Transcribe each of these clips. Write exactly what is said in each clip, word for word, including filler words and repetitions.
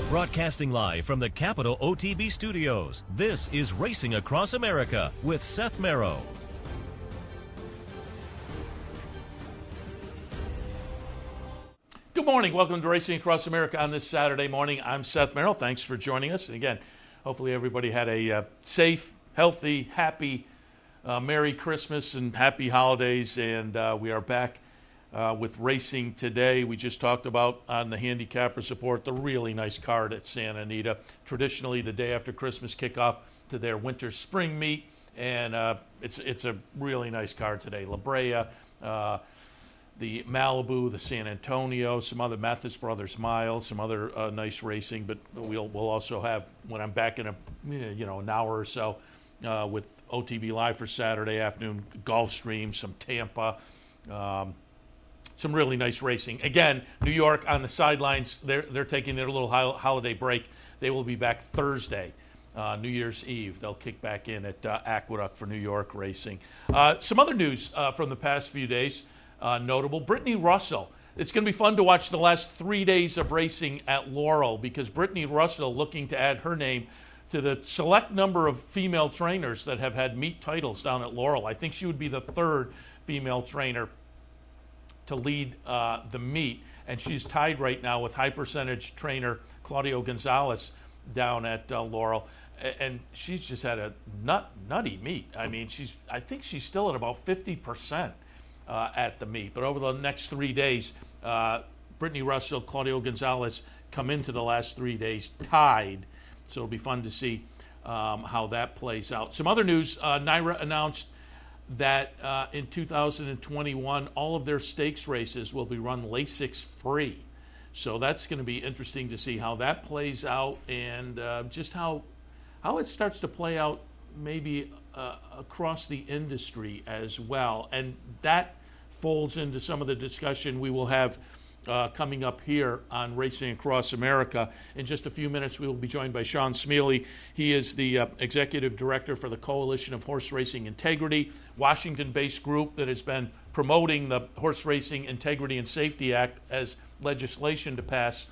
Broadcasting live from the Capital O T B studios, this is Racing Across America with Seth Merrow. Good morning. Welcome to Racing Across America on this Saturday morning. I'm Seth Merrow. Thanks for joining us. And again, hopefully everybody had a uh, safe, healthy, happy, uh, Merry Christmas and happy holidays. And uh, we are back uh, with racing today. We just talked about on the handicapper support the really nice card at Santa Anita. Traditionally, the day after Christmas kickoff to their winter spring meet. And uh, it's it's a really nice card today. La Brea, uh, the Malibu, the San Antonio, some other Mathis Brothers Miles, some other uh, nice racing. But we'll we'll also have, when I'm back in a you know an hour or so uh, with O T B Live for Saturday afternoon, Gulfstream, some Tampa, um, some really nice racing. Again, New York on the sidelines. They're they're taking their little ho- holiday break. They will be back Thursday. Uh, New Year's Eve. They'll kick back in at uh, Aqueduct for New York racing. Uh, some other news uh, from the past few days. Uh, notable, Brittany Russell. It's going to be fun to watch the last three days of racing at Laurel because Brittany Russell looking to add her name to the select number of female trainers that have had meet titles down at Laurel. I think she would be the third female trainer to lead uh, the meet, and she's tied right now with high percentage trainer Claudio Gonzalez down at uh, Laurel. And she's just had a nut, nutty meet. I mean, she's. I think she's still at about fifty percent. Uh, at the meet. But over the next three days, uh, Brittany Russell, Claudio Gonzalez come into the last three days tied. So it'll be fun to see um, how that plays out. Some other news, uh, NYRA announced that uh, in two thousand twenty-one, all of their stakes races will be run LASIX free. So that's going to be interesting to see how that plays out and uh, just how how it starts to play out maybe uh, across the industry as well. And that folds into some of the discussion we will have uh, coming up here on Racing Across America. In just a few minutes, we will be joined by Sean Smealy. He is the uh, Executive Director for the Coalition of Horse Racing Integrity, Washington-based group that has been promoting the Horse Racing Integrity and Safety Act as legislation to pass.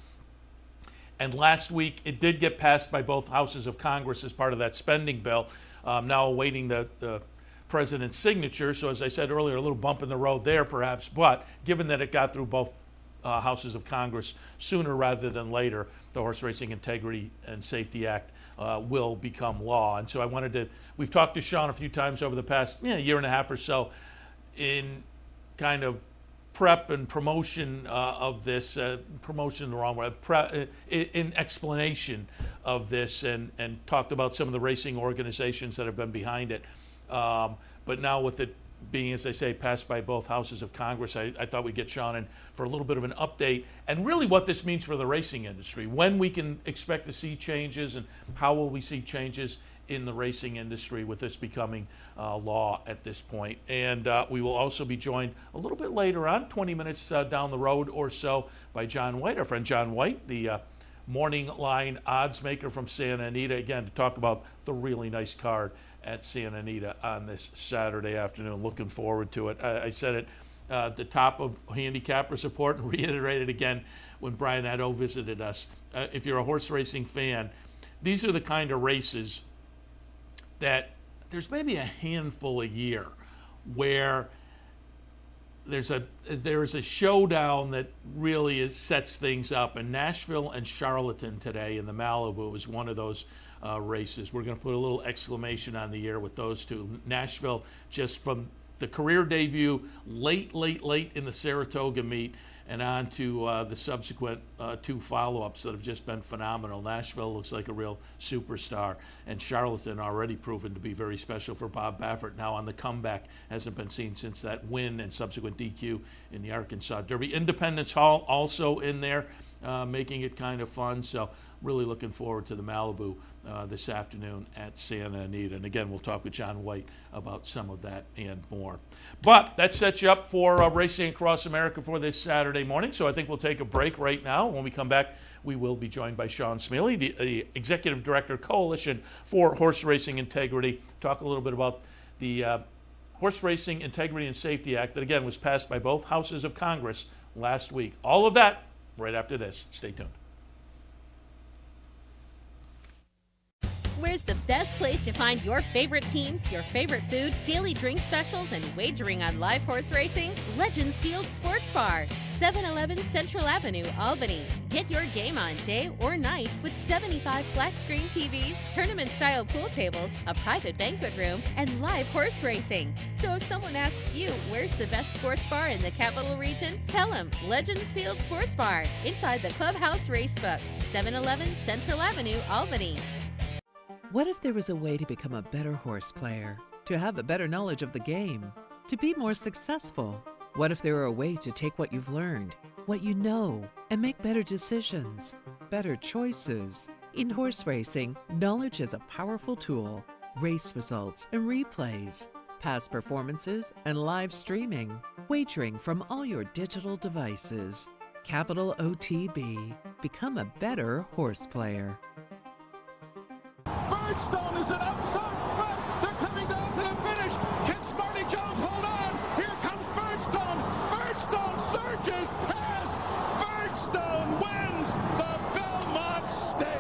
And last week, it did get passed by both houses of Congress as part of that spending bill. Um, now awaiting the, the president's signature. So as I said earlier, a little bump in the road there perhaps. But given that it got through both uh, houses of Congress sooner rather than later, the Horse Racing Integrity and Safety Act uh, will become law. And so I wanted to, we've talked to Sean a few times over the past you know, year and a half or so in kind of prep and promotion uh, of this, uh, promotion the wrong word, pre- uh, in explanation of this and, and talked about some of the racing organizations that have been behind it. Um, but now with it being, as I say, passed by both houses of Congress, I, I thought we'd get Sean in for a little bit of an update and really what this means for the racing industry, when we can expect to see changes and how will we see changes in the racing industry with this becoming uh, law at this point. And uh, we will also be joined a little bit later on, twenty minutes uh, down the road or so, by John White, our friend John White, the uh, morning line odds maker from Santa Anita, again, to talk about the really nice card at Santa Anita on this Saturday afternoon. Looking forward to it. I, I said it uh, at the top of handicapper support and reiterated again when Brian Addo visited us. Uh, if you're a horse racing fan, these are the kind of races that there's maybe a handful a year where there's a there's a showdown that really is, sets things up. And Nashville and Charlatan today in the Malibu is one of those uh, races. We're going to put a little exclamation on the year with those two. Nashville, just from the career debut, late, late, late in the Saratoga meet, and on to uh, the subsequent uh, two follow-ups that have just been phenomenal. Nashville looks like a real superstar, and Charlatan already proven to be very special for Bob Baffert. Now on the comeback, hasn't been seen since that win and subsequent D Q in the Arkansas Derby. Independence Hall also in there, uh, making it kind of fun. So really looking forward to the Malibu uh, this afternoon at Santa Anita. And again, we'll talk with John White about some of that and more. But that sets you up for uh, Racing Across America for this Saturday morning. So I think we'll take a break right now. When we come back, we will be joined by Sean Smealy, the, the Executive Director, Coalition for Horse Racing Integrity. Talk a little bit about the uh, Horse Racing Integrity and Safety Act that, again, was passed by both houses of Congress last week. All of that right after this. Stay tuned. Where's the best place to find your favorite teams, your favorite food, daily drink specials, and wagering on live horse racing? Legends Field Sports Bar, seven eleven Central Avenue, Albany. Get your game on day or night with seventy-five flat-screen T Vs, tournament-style pool tables, a private banquet room, and live horse racing. So if someone asks you, where's the best sports bar in the capital region? Tell them Legends Field Sports Bar, inside the Clubhouse Racebook, seven eleven Central Avenue, Albany. What if there was a way to become a better horse player, to have a better knowledge of the game, to be more successful? What if there were a way to take what you've learned, what you know, and make better decisions, better choices? In horse racing, knowledge is a powerful tool. Race results and replays, past performances and live streaming, wagering from all your digital devices. Capital O T B. Become a better horse player. Birdstone is an outside front. They're coming down to the finish. Can Smarty Jones hold on? Here comes Birdstone. Birdstone surges past. Birdstone wins the Belmont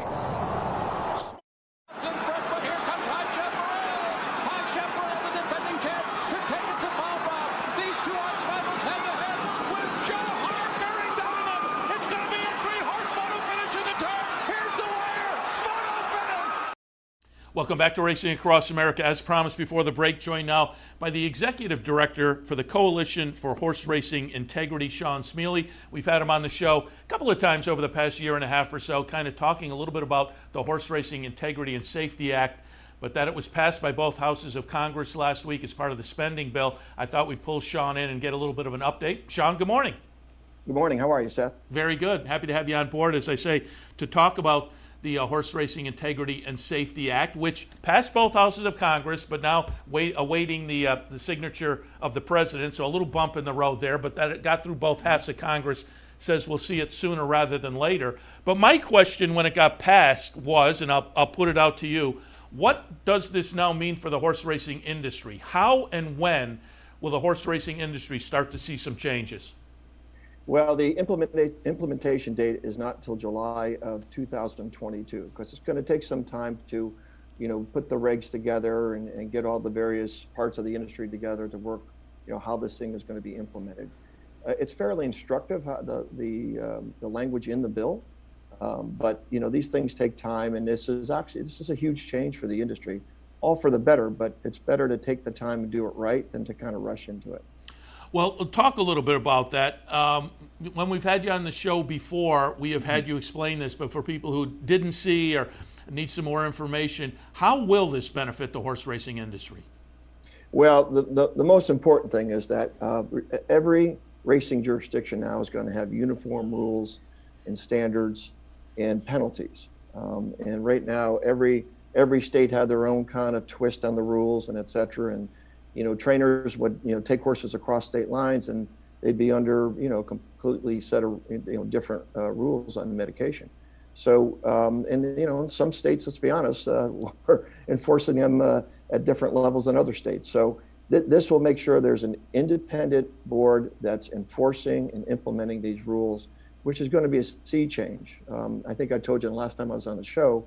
Stakes. In front, but here comes High Chaparral. High Chaparral, the defending champ, to take it to Falbach. These two arch rivals head to head with Joe Hart bearing down on them. It's going to be a three-horse photo finish in the turn. Here's the wire. Photo finish. Welcome back to Racing Across America. As promised before the break, joined now by the Executive Director for the Coalition for Horse Racing Integrity, Sean Smealy. We've had him on the show a couple of times over the past year and a half or so, kind of talking a little bit about the Horse Racing Integrity and Safety Act, but that it was passed by both houses of Congress last week as part of the spending bill. I thought we'd pull Sean in and get a little bit of an update. Sean, good morning. Good morning. How are you, Seth? Very good. Happy to have you on board, as I say, to talk about the uh, Horse Racing Integrity and Safety Act, which passed both houses of Congress, but now wait, awaiting the uh, the signature of the president. So a little bump in the road there, but that it got through both halves of Congress. Says we'll see it sooner rather than later. But my question when it got passed was, and I'll, I'll put it out to you, what does this now mean for the horse racing industry? How and when will the horse racing industry start to see some changes? Well, the implementa- implementation date is not until July of two thousand twenty-two, because it's going to take some time to, you know, put the regs together and, and get all the various parts of the industry together to work, you know, how this thing is going to be implemented. Uh, it's fairly instructive, how the the um, the language in the bill, um, but you know, these things take time, and this is actually this is a huge change for the industry, all for the better. But it's better to take the time and do it right than to kind of rush into it. Well, talk a little bit about that. Um, when we've had you on the show before, we have had you explain this, but for people who didn't see or need some more information, how will this benefit the horse racing industry? Well, the, the, the most important thing is that uh, every racing jurisdiction now is going to have uniform rules and standards and penalties. Um, and right now, every every state had their own kind of twist on the rules and et cetera. And you know, trainers would, you know, take horses across state lines and they'd be under, you know, completely set of, you know, different uh, rules on medication. So, um, and, you know, in some states, let's be honest, uh, we're enforcing them uh, at different levels than other states. So th- this will make sure there's an independent board that's enforcing and implementing these rules, which is going to be a sea change. Um, I think I told you the last time I was on the show,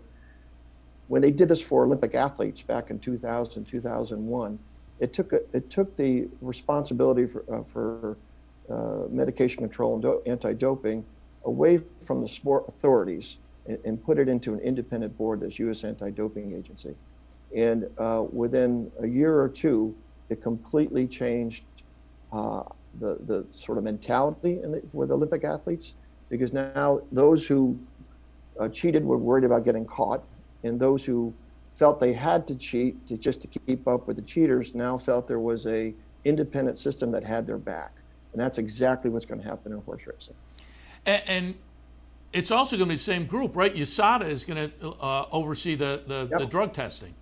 when they did this for Olympic athletes back in two thousand, two thousand one, It took a, it took the responsibility for, uh, for uh, medication control and do- anti-doping away from the sport authorities and, and put it into an independent board, this U S Anti-Doping Agency. And uh, within a year or two, it completely changed uh, the the sort of mentality in the, with Olympic athletes, because now those who uh, cheated were worried about getting caught, and those who felt they had to cheat to just to keep up with the cheaters now felt there was a independent system that had their back. And that's exactly what's going to happen in horse racing. And, and it's also going to be the same group, right? U S A D A is going to uh, oversee the, the, Yep. the drug testing.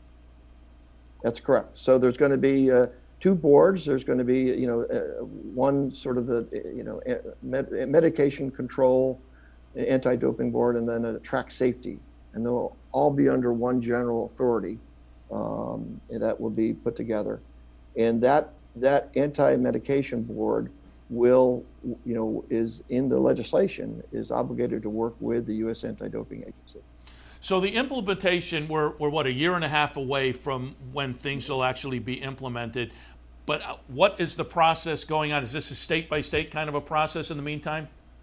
That's correct. So there's going to be uh, two boards. There's going to be, you know, uh, one sort of a, you know, med- medication control, anti-doping board, and then a track safety. And they'll all be under one general authority um, that will be put together. And that that anti-medication board will, you know, is in the legislation, is obligated to work with the U S Anti-Doping Agency. So the implementation, we're, we're what, a year and a half away from when things will actually be implemented. But what is the process going on? Is this a state-by-state kind of a process in the meantime?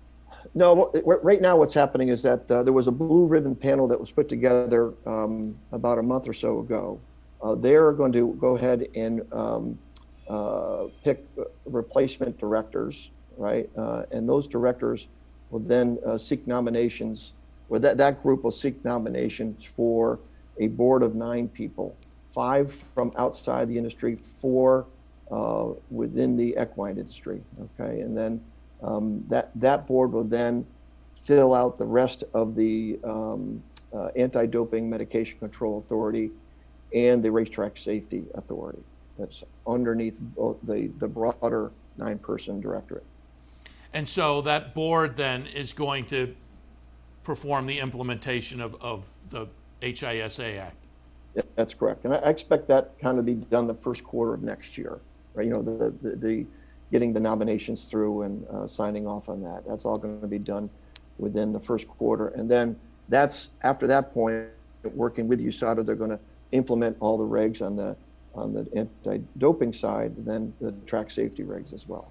No, right now what's happening is that uh, there was a blue ribbon panel that was put together um, about a month or so ago. Uh, they're going to go ahead and um, uh, pick replacement directors, right? Uh, and those directors will then uh, seek nominations, or that, that group will seek nominations for a board of nine people, five from outside the industry, four uh, within the equine industry, okay? And then um, that, that board will then fill out the rest of the um, uh, Anti-Doping Medication Control Authority and the Racetrack Safety Authority. That's underneath both the, the broader nine-person directorate. And so that board then is going to perform the implementation of, of the H I S A Act. That's correct. And I expect that kind of be done the first quarter of next year, right? You know, the, the, the getting the nominations through and uh, signing off on that. That's all going to be done within the first quarter. And then that's, after that point, working with U S A D A, they're going to implement all the regs on the, on the anti-doping side, and then the track safety regs as well.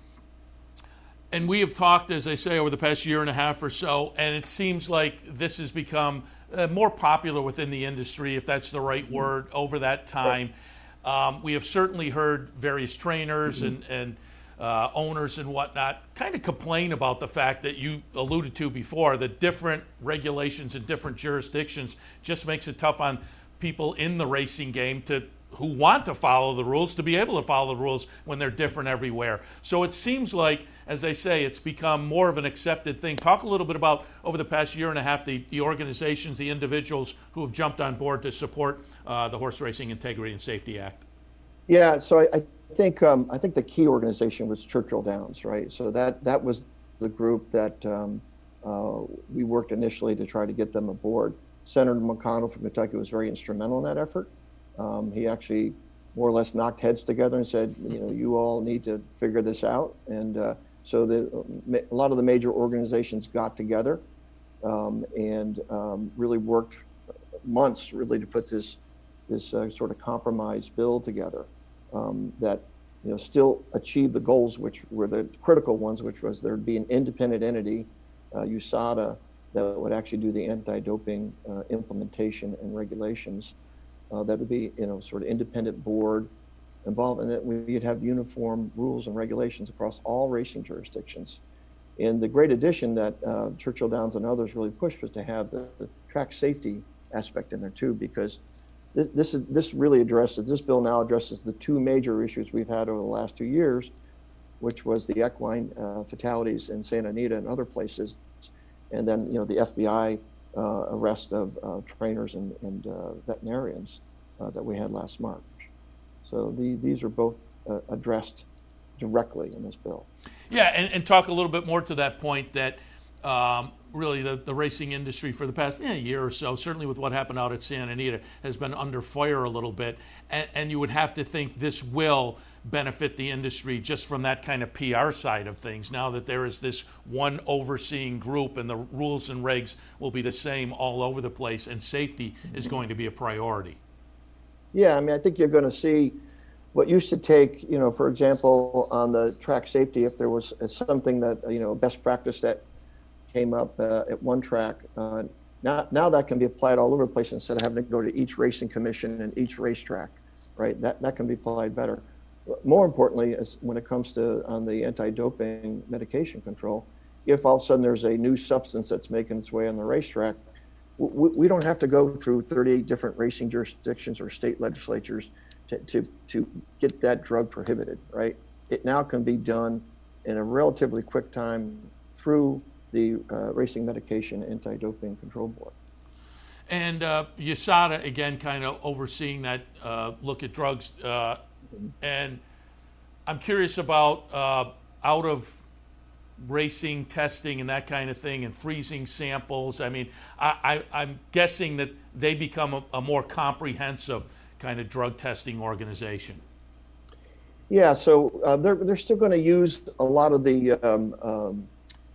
And we have talked, as I say, over the past year and a half or so, and it seems like this has become uh, more popular within the industry, if that's the right word, over that time. Um, we have certainly heard various trainers mm-hmm. and, and uh, owners and whatnot kind of complain about the fact that you alluded to before, that different regulations in different jurisdictions just makes it tough on people in the racing game to who want to follow the rules to be able to follow the rules when they're different everywhere. So it seems like, as I say, it's become more of an accepted thing. Talk a little bit about, over the past year and a half, the, the organizations, the individuals who have jumped on board to support uh, the Horse Racing Integrity and Safety Act. Yeah, so I, I think um, I think the key organization was Churchill Downs, right? So that that was the group that um, uh, we worked initially to try to get them aboard. Senator McConnell from Kentucky was very instrumental in that effort. Um, he actually more or less knocked heads together and said, you know, you all need to figure this out. And uh, so the, a lot of the major organizations got together um, and um, really worked months really to put this this uh, sort of compromise bill together um, that, you know, still achieve the goals, which were the critical ones, which was there'd be an independent entity, uh, U S A D A, that would actually do the anti-doping uh, implementation and regulations. Uh, that would be, you know, sort of independent board involved, and that we'd have uniform rules and regulations across all racing jurisdictions. And the great addition that uh, Churchill Downs and others really pushed was to have the, the track safety aspect in there too, because this, this is this really addresses, this bill now addresses the two major issues we've had over the last two years, which was the equine uh, fatalities in Santa Anita and other places, and then, you know, the F B I uh, arrest of uh, trainers and, and uh, veterinarians uh, that we had last March. So the, these are both uh, addressed directly in this bill. Yeah, and, and talk a little bit more to that point that um, really the, the racing industry for the past yeah, year or so, certainly with what happened out at Santa Anita, has been under fire a little bit. And, and you would have to think this will benefit the industry just from that kind of P R side of things, now that there is this one overseeing group and the rules and regs will be the same all over the place, and safety is going to be a priority. Yeah, I mean, I think you're going to see what used to take, you know, for example, on the track safety, if there was something that, you know, best practice that came up uh, at one track, uh, now, now that can be applied all over the place instead of having to go to each racing commission and each racetrack, right? That, that can be applied better. More importantly, is when it comes to on the anti-doping medication control, if all of a sudden there's a new substance that's making its way on the racetrack, we, we don't have to go through thirty-eight different racing jurisdictions or state legislatures to, to, to get that drug prohibited, right? It now can be done in a relatively quick time through the uh, Racing Medication Anti-Doping Control Board. And uh, U S A D A, again, kind of overseeing that uh, look at drugs. Uh, and I'm curious about uh, out of racing testing and that kind of thing, and freezing samples. I mean, I, I, I'm guessing that they become a, a more comprehensive kind of drug testing organization. Yeah, so uh, they're they're still going to use a lot of the um, um,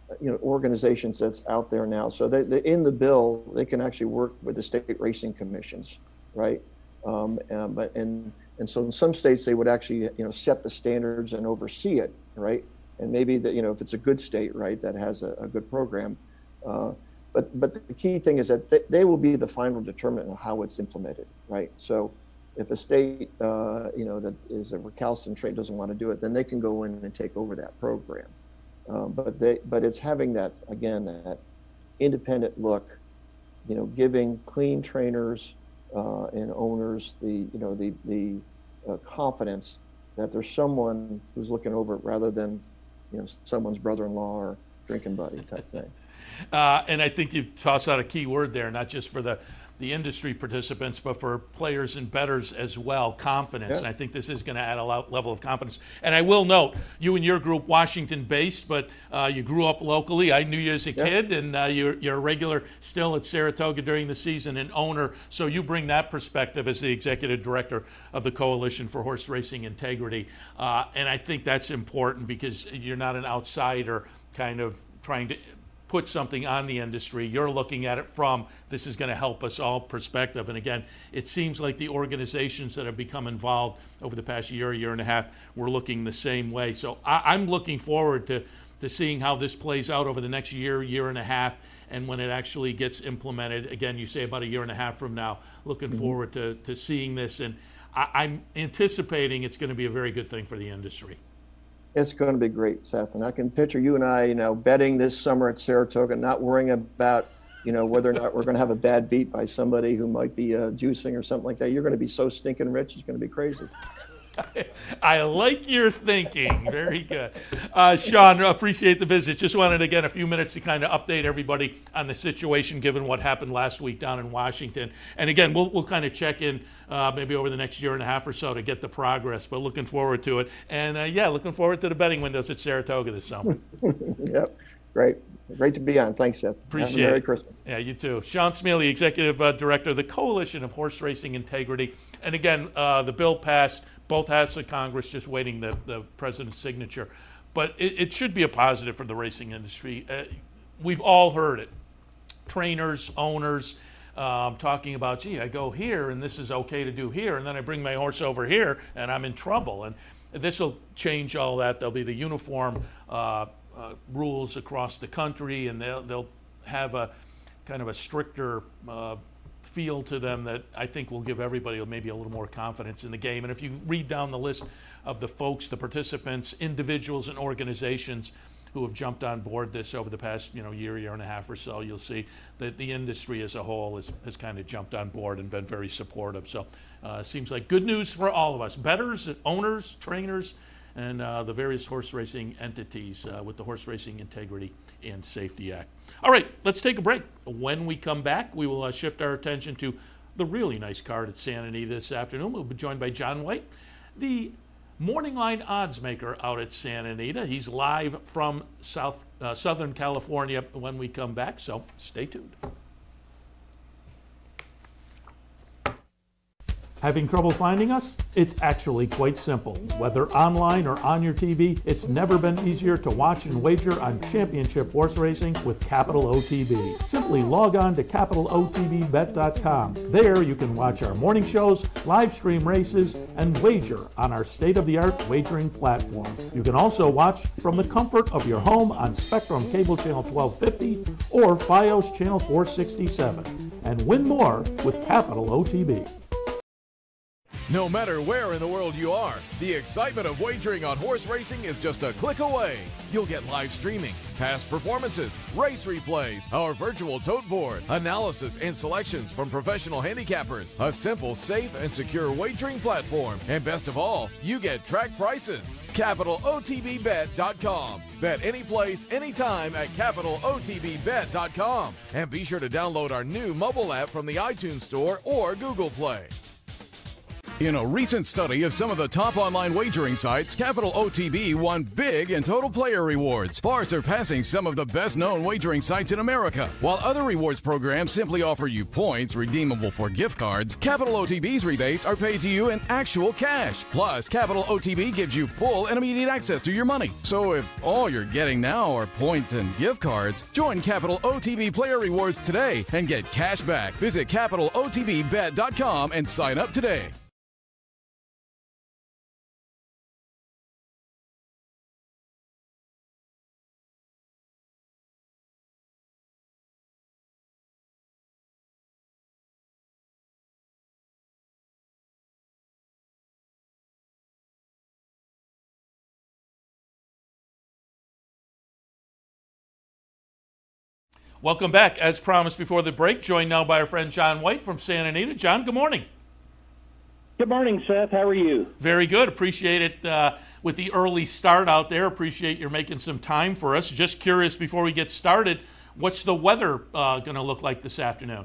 you know, organizations that's out there now. So they, they, in the bill, they can actually work with the state racing commissions, right? Um, and, but and and so in some states they would actually, you know, set the standards and oversee it, right? And maybe that, you know, if it's a good state, right, that has a, a good program. Uh, but but the key thing is that they, they will be the final determinant of how it's implemented, right? So if a state, uh, you know, that is a recalcitrant doesn't want to do it, then they can go in and take over that program. Um, but they, but it's having that, again, that independent look, you know, giving clean trainers uh, and owners the, you know, the the uh, confidence that there's someone who's looking over it rather than, you know, someone's brother-in-law or drinking buddy type thing. Uh, and I think you've tossed out a key word there, not just for the, the industry participants, but for players and bettors as well, confidence. Yeah. And I think this is going to add a lo- level of confidence. And I will note, you and your group, Washington-based, but uh, you grew up locally. I knew you as a Yeah. kid, and uh, you're, you're a regular still at Saratoga during the season and owner. So you bring that perspective as the executive director of the Coalition for Horse Racing Integrity. Uh, and I think that's important because you're not an outsider kind of trying to put something on the industry. You're looking at it from, this is going to help us all perspective. And again, it seems like the organizations that have become involved over the past year, year and a half, were looking the same way. So I, I'm looking forward to, to seeing how this plays out over the next year, year and a half, and when it actually gets implemented. Again, you say about a year and a half from now, looking mm-hmm. forward to, to seeing this. And I, I'm anticipating it's going to be a very good thing for the industry. It's going to be great, Seth. And I can picture you and I, you know, betting this summer at Saratoga, not worrying about, you know, whether or not we're going to have a bad beat by somebody who might be uh, juicing or something like that. You're going to be so stinking rich, it's going to be crazy. I like your thinking. Very good. Uh, Sean, appreciate the visit. Just wanted, again, a few minutes to kind of update everybody on the situation given what happened last week down in Washington. And again, we'll we'll kind of check in uh, maybe over the next year and a half or so to get the progress, but looking forward to it. And, uh, yeah, looking forward to the betting windows at Saratoga this summer. Yep. Great. Great to be on. Thanks, Seth. Appreciate Have a Merry it. Christmas. Yeah, you too. Sean Smealy, Executive uh, Director of the Coalition of Horse Racing Integrity. And again, uh, the bill passed. Both houses of Congress just waiting the, the president's signature. But it, it should be a positive for the racing industry. Uh, we've all heard it. Trainers, owners, um, talking about, gee, I go here and this is okay to do here, and then I bring my horse over here and I'm in trouble. And this will change all that. There'll be the uniform uh, uh, rules across the country, and they'll, they'll have a kind of a stricter uh, feel to them that I think will give everybody maybe a little more confidence in the game. And if you read down the list of the folks, the participants, individuals and organizations who have jumped on board this over the past, you know, year, year and a half or so, you'll see that the industry as a whole has, has kind of jumped on board and been very supportive. So uh, it seems like good news for all of us, bettors, owners, trainers, and uh, the various horse racing entities uh, with the Horse Racing Integrity and Safety Act. All right, let's take a break. When we come back, we will uh, shift our attention to the really nice card at Santa Anita this afternoon. We'll be joined by John White, the morning line odds maker out at Santa Anita. He's live from South uh, Southern California when we come back, so stay tuned. Having trouble finding us? It's actually quite simple. Whether online or on your T V, it's never been easier to watch and wager on championship horse racing with Capital O T B. Simply log on to capital o t b bet dot com. There you can watch our morning shows, live stream races, and wager on our state-of-the-art wagering platform. You can also watch from the comfort of your home on Spectrum Cable Channel twelve fifty or Fios Channel four sixty-seven. And win more with Capital O T B. No matter where in the world you are, the excitement of wagering on horse racing is just a click away. You'll get live streaming, past performances, race replays, our virtual tote board, analysis and selections from professional handicappers, a simple, safe, and secure wagering platform, and best of all, you get track prices. capital o t b bet dot com. Bet any place, anytime at capital o t b bet dot com. And be sure to download our new mobile app from the iTunes Store or Google Play. In a recent study of some of the top online wagering sites, Capital O T B won big in total player rewards, far surpassing some of the best-known wagering sites in America. While other rewards programs simply offer you points redeemable for gift cards, Capital O T B's rebates are paid to you in actual cash. Plus, Capital O T B gives you full and immediate access to your money. So if all you're getting now are points and gift cards, join Capital O T B Player Rewards today and get cash back. Visit capital o t b bet dot com and sign up today. Welcome back. As promised before the break, joined now by our friend John White from Santa Anita. John, good morning. Good morning, Seth. How are you? Very good. Appreciate it uh, with the early start out there. Appreciate your making some time for us. Just curious, before we get started, what's the weather uh, going to look like this afternoon?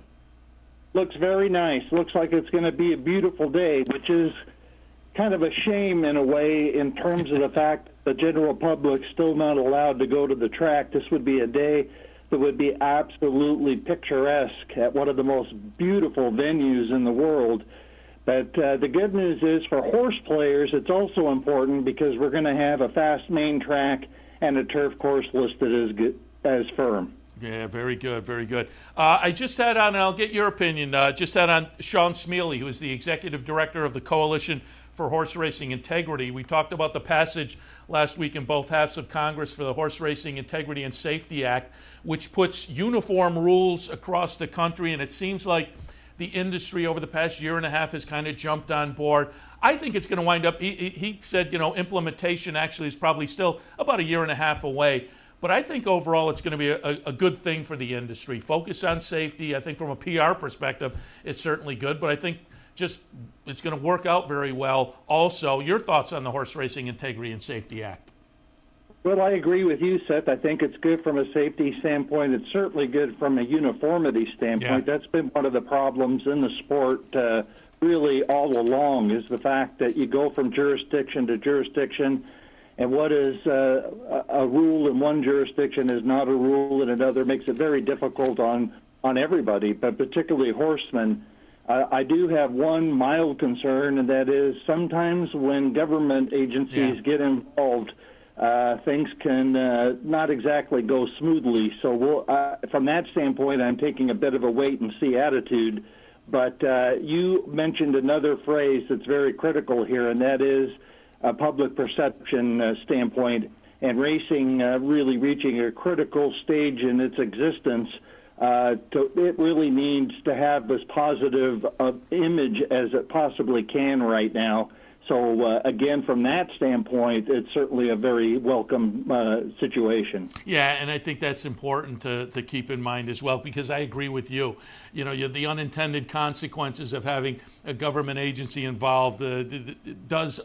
Looks very nice. Looks like it's going to be a beautiful day, which is kind of a shame in a way in terms of the fact the general public's still not allowed to go to the track. This would be a day that would be absolutely picturesque at one of the most beautiful venues in the world. But uh, the good news is for horse players, it's also important because we're going to have a fast main track and a turf course listed as good, as firm. Yeah, very good, very good. Uh, I just had on, and I'll get your opinion, uh, just had on Sean Smealy, who is the executive director of the Coalition for Horse Racing Integrity. We talked about the passage last week in both halves of Congress for the Horse Racing Integrity and Safety Act, which puts uniform rules across the country, and it seems like the industry over the past year and a half has kind of jumped on board. I think it's going to wind up, he, he said, you know, implementation actually is probably still about a year and a half away. But I think overall it's going to be a, a good thing for the industry. Focus on safety. I think from a P R perspective, it's certainly good. But I think just it's going to work out very well. Also, your thoughts on the Horse Racing Integrity and Safety Act? Well, I agree with you, Seth. I think it's good from a safety standpoint. It's certainly good from a uniformity standpoint. Yeah. That's been one of the problems in the sport uh, really all along, is the fact that you go from jurisdiction to jurisdiction, and what is uh, a rule in one jurisdiction is not a rule in another. Makes it very difficult on, on everybody, but particularly horsemen. Uh, I do have one mild concern, and that is sometimes when government agencies yeah. get involved, uh, things can uh, not exactly go smoothly. So we'll, uh, from that standpoint, I'm taking a bit of a wait-and-see attitude. But uh, you mentioned another phrase that's very critical here, and that is a public perception uh, standpoint, and racing uh, really reaching a critical stage in its existence. Uh, to, it really needs to have this positive uh, image as it possibly can right now. So, uh, again, from that standpoint, it's certainly a very welcome uh, situation. Yeah, and I think that's important to, to keep in mind as well, because I agree with you. You know, you, the unintended consequences of having a government agency involved uh, does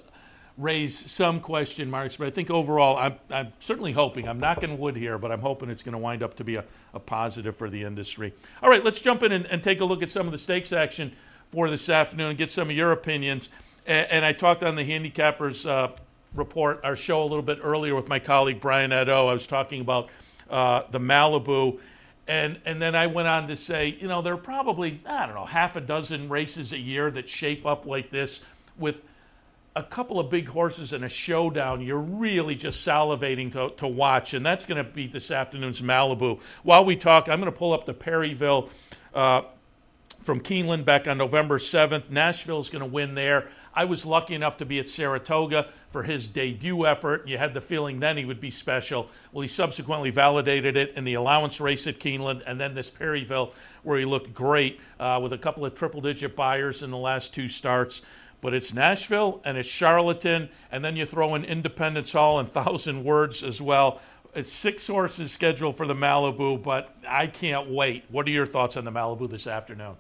raise some question marks, but I think overall, I'm, I'm certainly hoping, I'm knocking wood here, but I'm hoping it's going to wind up to be a, a positive for the industry. All right, let's jump in and, and take a look at some of the stakes action for this afternoon and get some of your opinions. And, and I talked on the Handicappers uh, report, our show a little bit earlier with my colleague Brian Addo. I was talking about uh, the Malibu, and, and then I went on to say, you know, there are probably, I don't know, half a dozen races a year that shape up like this with a couple of big horses and a showdown you're really just salivating to, to watch, and that's going to be this afternoon's Malibu. While we talk, I'm going to pull up the Perryville uh, from Keeneland back on November seventh. Nashville's going to win there. I was lucky enough to be at Saratoga for his debut effort. You had the feeling then he would be special. Well, he subsequently validated it in the allowance race at Keeneland, and then this Perryville where he looked great uh, with a couple of triple-digit buyers in the last two starts. But it's Nashville and it's Charlatan, and then you throw in Independence Hall and Thousand Words as well. It's six horses scheduled for the Malibu, but I can't wait. What are your thoughts on the Malibu this afternoon?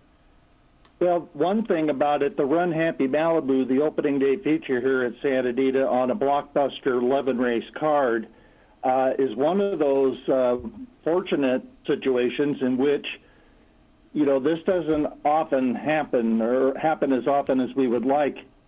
Well, one thing about it, the Run Happy Malibu, the opening day feature here at Santa Anita on a blockbuster eleven-race card, uh, is one of those uh, fortunate situations in which, you know, this doesn't often happen or happen as often as we would like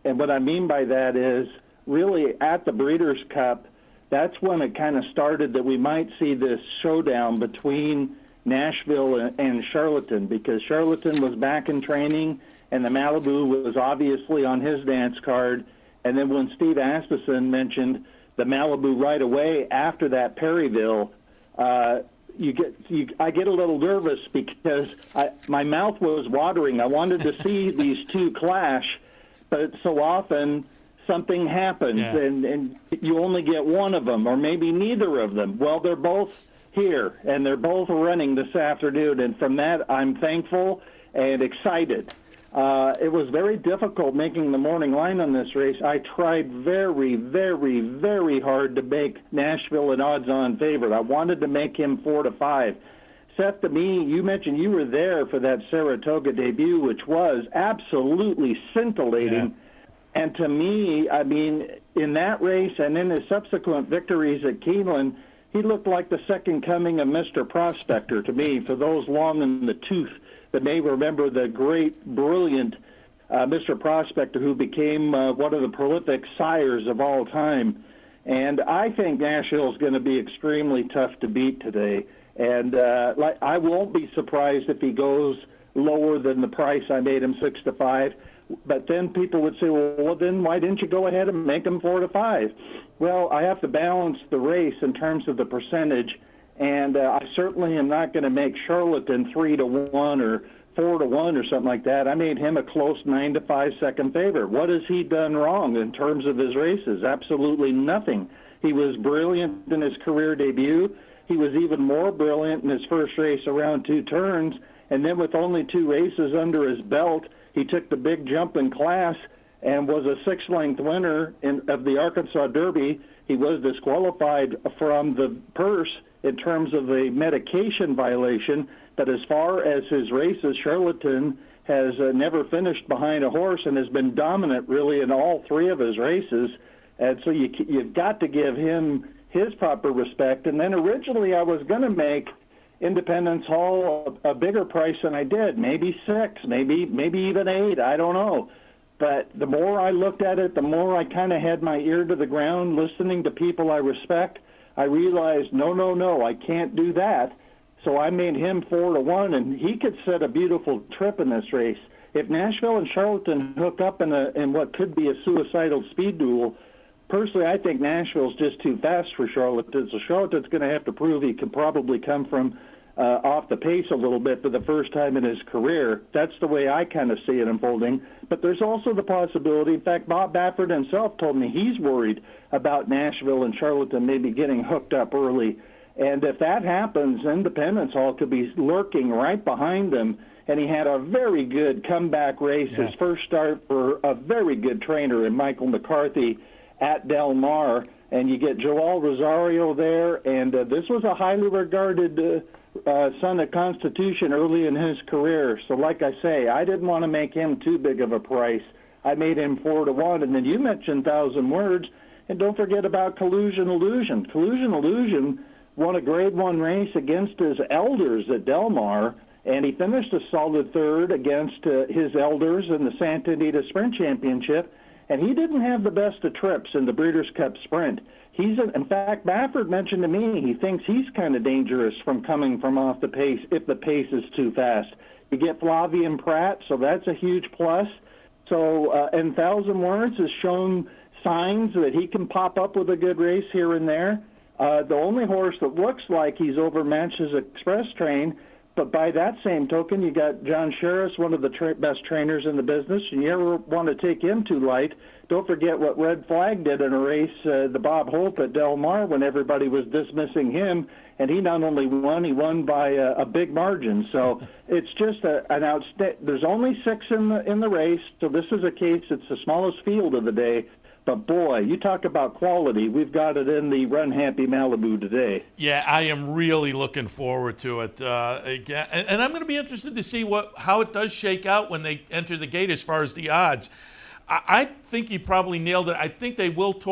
and what I mean by that is really at the Breeders' Cup, that's when it kind of started that we might see this showdown between Nashville and, and Charlatan, because Charlatan was back in training and the Malibu was obviously on his dance card. And then when Steve Asmussen mentioned the Malibu right away after that Perryville, uh, you get you, I get a little nervous because I, my mouth was watering. I wanted to see these two clash, but so often something happens, yeah. and, and you only get one of them, or maybe neither of them. Well, they're both here, and they're both running this afternoon, and from that I'm thankful and excited. Uh, it was very difficult making the morning line on this race. I tried very, very, very hard to make Nashville an odds-on favorite. I wanted to make him four to five. Seth, to me, you mentioned you were there for that Saratoga debut, which was absolutely scintillating. Yeah. And to me, I mean, in that race and in his subsequent victories at Keeneland, he looked like the second coming of Mister Prospector to me, for those long in the tooth that may remember the great, brilliant uh, Mister Prospector, who became uh, one of the prolific sires of all time. And I think Nashville is going to be extremely tough to beat today. And uh, like, I won't be surprised if he goes lower than the price I made him, six to five. But then people would say, well, well, then why didn't you go ahead and make him four to five? Well, I have to balance the race in terms of the percentage. And uh, I certainly am not going to make Charlatan three to one or four to one or something like that. I made him a close nine to five second favorite. What has he done wrong in terms of his races? Absolutely nothing. He was brilliant in his career debut. He was even more brilliant in his first race around two turns. And then with only two races under his belt, he took the big jump in class and was a six-length winner in, of the Arkansas Derby. He was disqualified from the purse in terms of a medication violation, but as far as his races, Charlatan has uh, never finished behind a horse and has been dominant really in all three of his races. And so you, you've got to give him his proper respect. And then originally I was going to make Independence Hall a, a bigger price than I did, maybe six, maybe maybe even eight, I don't know. But the more I looked at it, the more I kind of had my ear to the ground, listening to people I respect. I realized, no, no, no, I can't do that. So I made him four to one, and he could set a beautiful trip in this race. If Nashville and Charlatan hook up in a in what could be a suicidal speed duel, personally, I think Nashville's just too fast for Charlatan. So Charlatan's going to have to prove he can probably come from uh, off the pace a little bit for the first time in his career. That's the way I kind of see it unfolding. But there's also the possibility, in fact, Bob Baffert himself told me he's worried about Nashville and Charlatan maybe getting hooked up early. And if that happens, Independence Hall could be lurking right behind them. And he had a very good comeback race, yeah. his first start for a very good trainer in Michael McCarthy at Del Mar. And you get Joel Rosario there, and uh, this was a highly regarded uh, uh, son of Constitution early in his career. So like I say, I didn't want to make him too big of a price. I made him four to one. And then you mentioned Thousand Words, and don't forget about Collusion Illusion. Collusion Illusion won a grade one race against his elders at Del Mar, and he finished a solid third against uh, his elders in the Santa Anita Sprint Championship. And he didn't have the best of trips in the Breeders' Cup Sprint. He's, a, in fact, Baffert mentioned to me he thinks he's kind of dangerous from coming from off the pace if the pace is too fast. You get Flavien Prat, so that's a huge plus. So, uh, and Thousand Words has shown signs that he can pop up with a good race here and there. Uh, the only horse that looks like he's overmatched is Express Train. But by that same token, you got John Sherriss, one of the tra- best trainers in the business, and you ever want to take him too light, don't forget what Red Flag did in a race, uh, the Bob Hope at Del Mar, when everybody was dismissing him, and he not only won, he won by a, a big margin. So it's just a, an outstanding. There's only six in the in the race, so this is a case. It's the smallest field of the day. But, boy, you talk about quality. We've got it in the Run Happy Malibu today. Yeah, I am really looking forward to it. Uh, again, and, and I'm going to be interested to see what how it does shake out when they enter the gate as far as the odds. I, I think you probably nailed it. I think they will tor-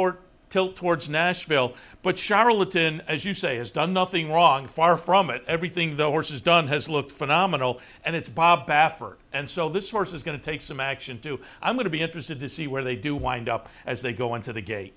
tilt towards Nashville. But Charlatan, as you say, has done nothing wrong. Far from it. Everything the horse has done has looked phenomenal, and it's Bob Baffert. And so this horse is going to take some action, too. I'm going to be interested to see where they do wind up as they go into the gate.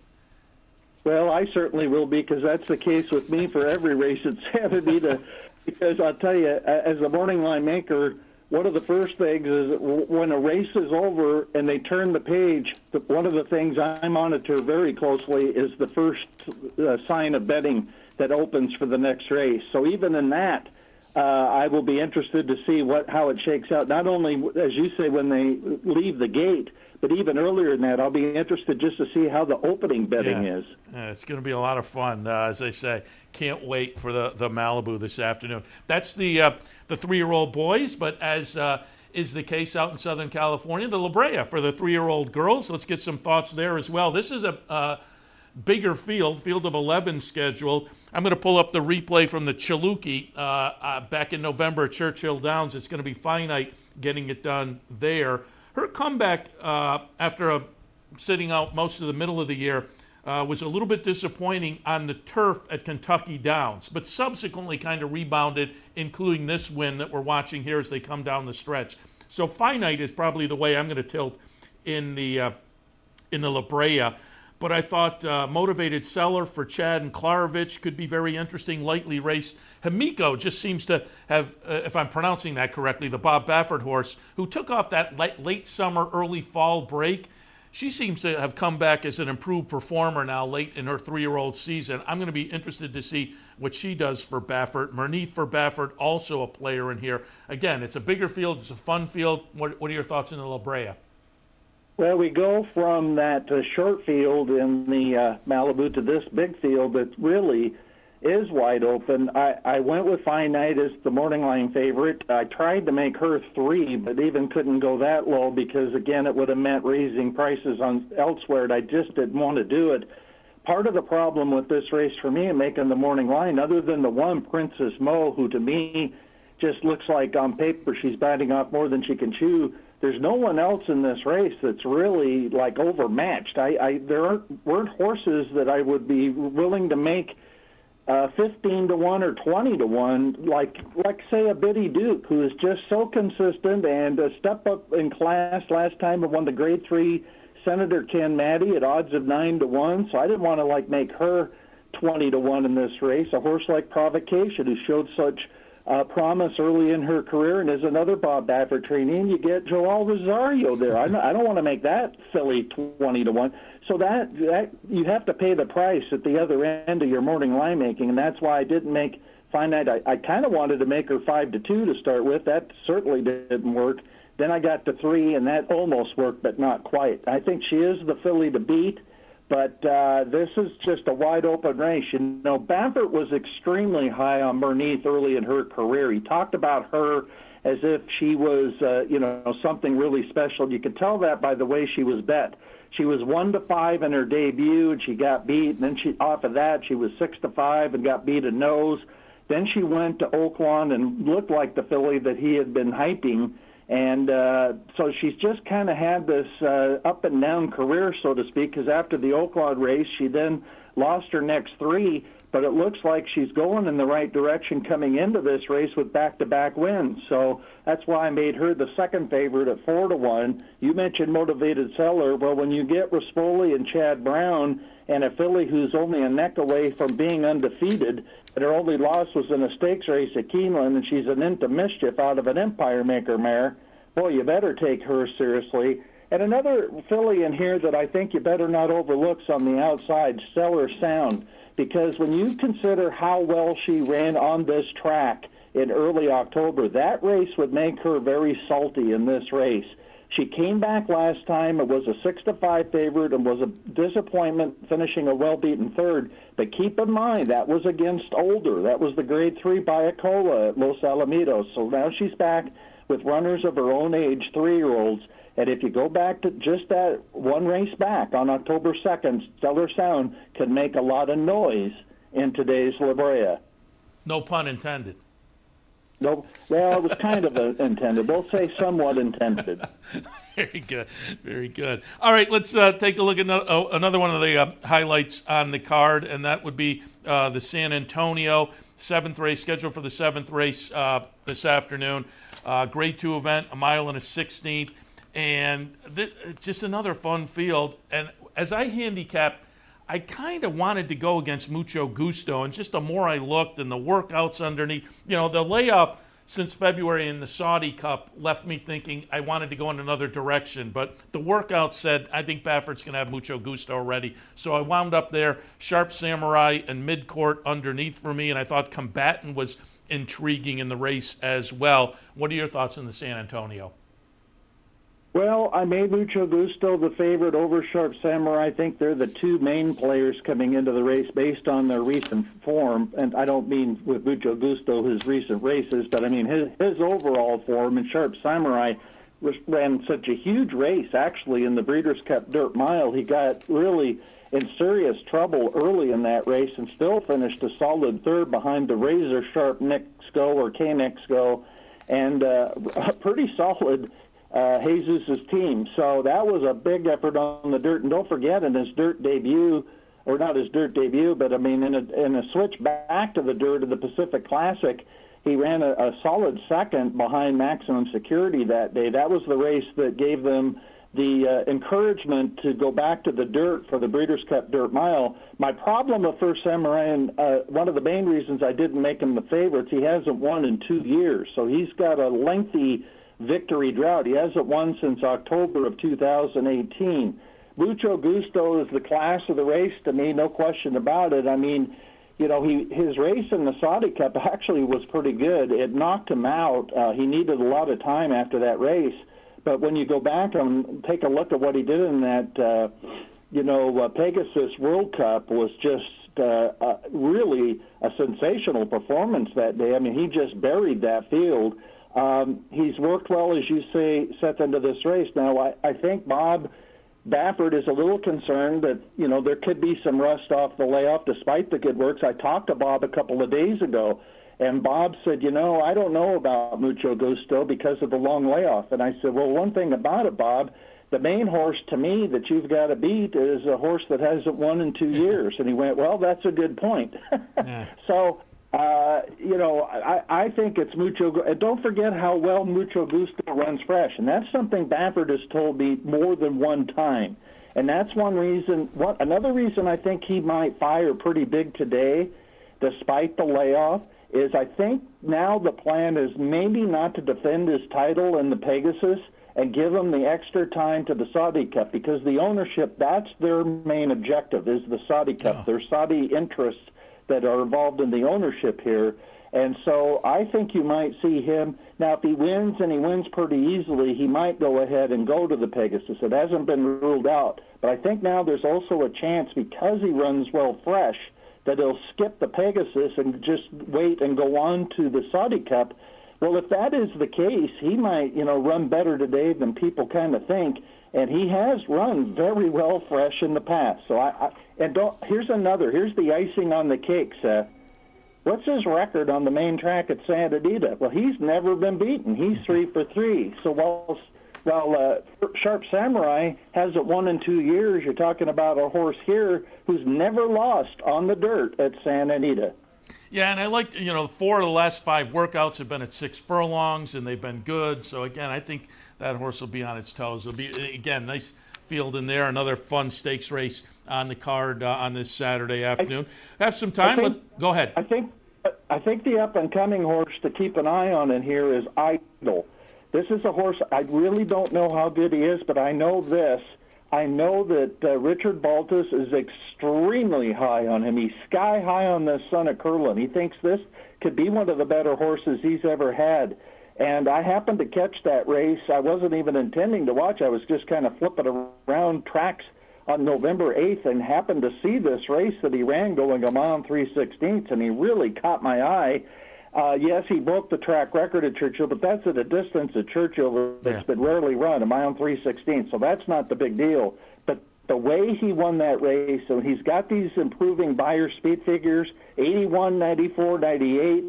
Well, I certainly will be, because that's the case with me for every race at Santa Anita. Because I'll tell you, as a morning line maker, one of the first things is when a race is over and they turn the page, one of the things I monitor very closely is the first uh, sign of betting that opens for the next race. So even in that, uh, I will be interested to see what how it shakes out. Not only, as you say, when they leave the gate, but even earlier than that, I'll be interested just to see how the opening betting yeah. is. Yeah, it's going to be a lot of fun, uh, as they say. Can't wait for the, the Malibu this afternoon. That's the uh, the three-year-old boys, but as uh, is the case out in Southern California, the La Brea for the three-year-old girls. Let's get some thoughts there as well. This is a uh, bigger field, field of eleven scheduled. I'm going to pull up the replay from the Chaluki uh, uh, back in November at Churchill Downs. It's going to be finite getting it done there. Her comeback uh, after a, sitting out most of the middle of the year uh, was a little bit disappointing on the turf at Kentucky Downs, but subsequently kind of rebounded, including this win that we're watching here as they come down the stretch. So finite is probably the way I'm going to tilt in the uh, in the La Brea. But I thought uh, Motivated Seller for Chad and Klarovich could be very interesting. Lightly raced Himiko just seems to have, uh, if I'm pronouncing that correctly, the Bob Baffert horse, who took off that late, late summer, early fall break. She seems to have come back as an improved performer now late in her three-year-old season. I'm going to be interested to see what she does for Baffert. Merneith for Baffert, also a player in here. Again, it's a bigger field. It's a fun field. What, what are your thoughts in the La Brea? Well, we go from that uh, short field in the uh, Malibu to this big field that really is wide open. I, I went with Finite as the morning line favorite. I tried to make her three, but even couldn't go that low because, again, it would have meant raising prices on elsewhere, and I just didn't want to do it. Part of the problem with this race for me in making the morning line, other than the one Princess Mo, who to me just looks like on paper she's biting off more than she can chew, there's no one else in this race that's really like overmatched. I, I there aren't, weren't horses that I would be willing to make uh, fifteen to one or twenty to one, like like say a Biddy Duke, who is just so consistent and a step up in class. Last time it won the Grade Three Senator Ken Maddie at odds of nine to one. So I didn't want to like make her twenty to one in this race. A horse like Provocation, who showed such Uh, promise early in her career, and is another Bob Baffert trainee, and you get Joel Rosario there. I, I don't want to make that filly twenty to one. So that, that you have to pay the price at the other end of your morning line making, and that's why I didn't make Finite. I, I kind of wanted to make her five to two to start with. That certainly didn't work. Then I got to three, and that almost worked, but not quite. I think she is the filly to beat. But uh, this is just a wide-open race. You know, Baffert was extremely high on Merneith early in her career. He talked about her as if she was, uh, you know, something really special. You could tell that by the way she was bet. She was one to five in her debut, and she got beat. And then she, off of that, she was six to five and got beat a nose. Then she went to Oaklawn and looked like the filly that he had been hyping. And uh, so she's just kind of had this uh, up and down career, so to speak, because after the Oaklawn race, she then lost her next three, but it looks like she's going in the right direction coming into this race with back-to-back wins. So that's why I made her the second favorite at four to one. You mentioned Motivated Seller. Well, when you get Rispoli and Chad Brown and a filly who's only a neck away from being undefeated, and her only loss was in a stakes race at Keeneland, and she's an into mischief out of an Empire Maker mare, boy, you better take her seriously. And another filly in here that I think you better not overlook on the outside, Stellar Sound, because when you consider how well she ran on this track in early October, that race would make her very salty in this race. She came back last time. It was a six to five favorite and was a disappointment, finishing a well-beaten third. But keep in mind, that was against older. That was the Grade three Bayacola at Los Alamitos. So now she's back with runners of her own age, three-year-olds. And if you go back to just that one race back on October second, Stellar Sound can make a lot of noise in today's La Brea. No pun intended. No, well, it was kind of a, intended. We'll say somewhat intended. Very good, very good. All right, let's uh, take a look at no, oh, another one of the uh, highlights on the card, and that would be uh, the San Antonio seventh race, scheduled for the seventh race uh, this afternoon. Uh, grade two event, a mile and a sixteenth, and th- it's just another fun field. And as I handicapped, I kind of wanted to go against Mucho Gusto, and just the more I looked and the workouts underneath, you know, the layoff since February in the Saudi Cup left me thinking I wanted to go in another direction. But the workout said, I think Baffert's going to have Mucho Gusto already. So I wound up there, Sharp Samurai and Midcourt underneath for me, and I thought Combatant was intriguing in the race as well. What are your thoughts on the San Antonio? Well, I made Mucho Gusto the favorite over Sharp Samurai. I think they're the two main players coming into the race based on their recent form. And I don't mean with Mucho Gusto his recent races, but I mean his, his overall form. And Sharp Samurai was, ran such a huge race, actually, in the Breeders' Cup Dirt Mile. He got really in serious trouble early in that race and still finished a solid third behind the razor sharp Nick Sko or K-Nick Sko, and uh, a pretty solid Uh, Jesus' team. So that was a big effort on the dirt. And don't forget, in his dirt debut, or not his dirt debut, but I mean in a, in a switch back to the dirt of the Pacific Classic, he ran a, a solid second behind Maximum Security that day. That was the race that gave them the uh, encouragement to go back to the dirt for the Breeders' Cup Dirt Mile. My problem with First Samurai, and uh, one of the main reasons I didn't make him the favorites, he hasn't won in two years. So he's got a lengthy victory drought. He hasn't won since October of two thousand eighteen. Mucho Gusto is the class of the race to me, no question about it. I mean, you know, he his race in the Saudi Cup actually was pretty good. It knocked him out. Uh, he needed a lot of time after that race. But when you go back and take a look at what he did in that, uh, you know, uh, Pegasus World Cup was just uh, uh, really a sensational performance that day. I mean, he just buried that field. Um, he's worked well, as you say, Seth, into this race. Now, I, I think Bob Baffert is a little concerned that, you know, there could be some rust off the layoff despite the good works. I talked to Bob a couple of days ago, and Bob said, you know, I don't know about Mucho Gusto because of the long layoff. And I said, well, one thing about it, Bob, the main horse to me that you've got to beat is a horse that hasn't won in two years. And he went, well, that's a good point. Yeah. So... Uh, you know, I, I think it's Mucho. And don't forget how well Mucho Gusto runs fresh, and that's something Baffert has told me more than one time. And that's one reason. What another reason I think he might fire pretty big today, despite the layoff, is I think now the plan is maybe not to defend his title in the Pegasus and give him the extra time to the Saudi Cup, because the ownership, that's their main objective, is the Saudi Cup. Oh. Their Saudi interests that are involved in the ownership here. And so I think you might see him. Now, if he wins, and he wins pretty easily, he might go ahead and go to the Pegasus. It hasn't been ruled out. But I think now there's also a chance, because he runs well fresh, that he'll skip the Pegasus and just wait and go on to the Saudi Cup. Well, if that is the case, he might, you know, run better today than people kind of think. And he has run very well fresh in the past. So I, I and don't. Here's another. Here's the icing on the cake, Seth. What's his record on the main track at Santa Anita? Well, he's never been beaten. He's three for three. So while while uh, Sharp Samurai hasn't won in two years, you're talking about a horse here who's never lost on the dirt at Santa Anita. Yeah, and I like, you know, four of the last five workouts have been at six furlongs, and they've been good. So, again, I think that horse will be on its toes. It'll be, again, nice field in there. Another fun stakes race on the card uh, on this Saturday afternoon. I, Have some time. Think, Let, go ahead. I think I think the up-and-coming horse to keep an eye on in here is Idol. This is a horse, I really don't know how good he is, but I know this. I know that uh, Richard Baltus is extremely high on him. He's sky high on the Son of Curlin. He thinks this could be one of the better horses he's ever had. And I happened to catch that race. I wasn't even intending to watch. I was just kind of flipping around tracks on November eighth and happened to see this race that he ran going a mile and three sixteenths, and he really caught my eye. Uh, yes, he broke the track record at Churchill, but that's at a distance at Churchill that's yeah. been rarely run, a mile and three sixteenths, so that's not the big deal. But the way he won that race, so he's got these improving buyer speed figures, eighty-one, ninety-four, ninety-eight,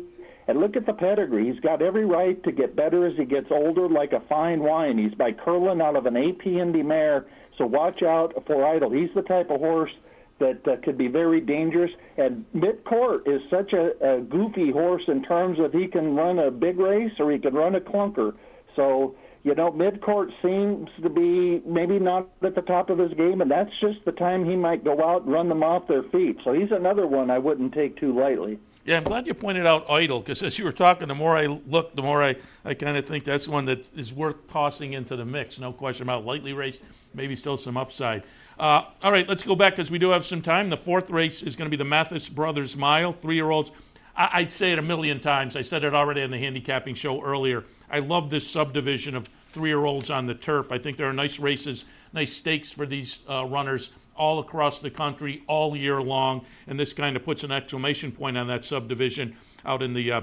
And look at the pedigree. He's got every right to get better as he gets older, like a fine wine. He's by Curlin out of an A P Indy mare, so watch out for Idol. He's the type of horse that uh, could be very dangerous. And Midcourt is such a, a goofy horse in terms of he can run a big race or he can run a clunker. So, you know, Midcourt seems to be maybe not at the top of his game, and that's just the time he might go out and run them off their feet. So he's another one I wouldn't take too lightly. Yeah, I'm glad you pointed out Idol, because as you were talking, the more I look, the more I, I kind of think that's one that is worth tossing into the mix. No question about lightly raced, maybe still some upside. Uh, all right, let's go back because we do have some time. The fourth race is going to be the Mathis Brothers Mile, three-year-olds. I, I'd say it a million times. I said it already on the handicapping show earlier. I love this subdivision of three-year-olds on the turf. I think there are nice races, nice stakes for these uh, runners all across the country, all year long, and this kind of puts an exclamation point on that subdivision out in the uh,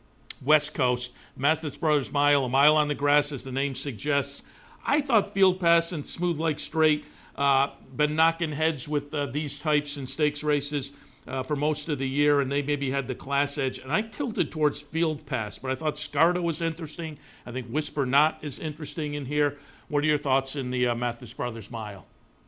West Coast. Mathis Brothers Mile, a mile on the grass, as the name suggests. I thought Field Pass and Smooth Like Straight uh, been knocking heads with uh, these types in stakes races uh, for most of the year, and they maybe had the class edge. And I tilted towards Field Pass, but I thought Scarda was interesting. I think Whisper Not is interesting in here. What are your thoughts in the uh, Mathis Brothers Mile?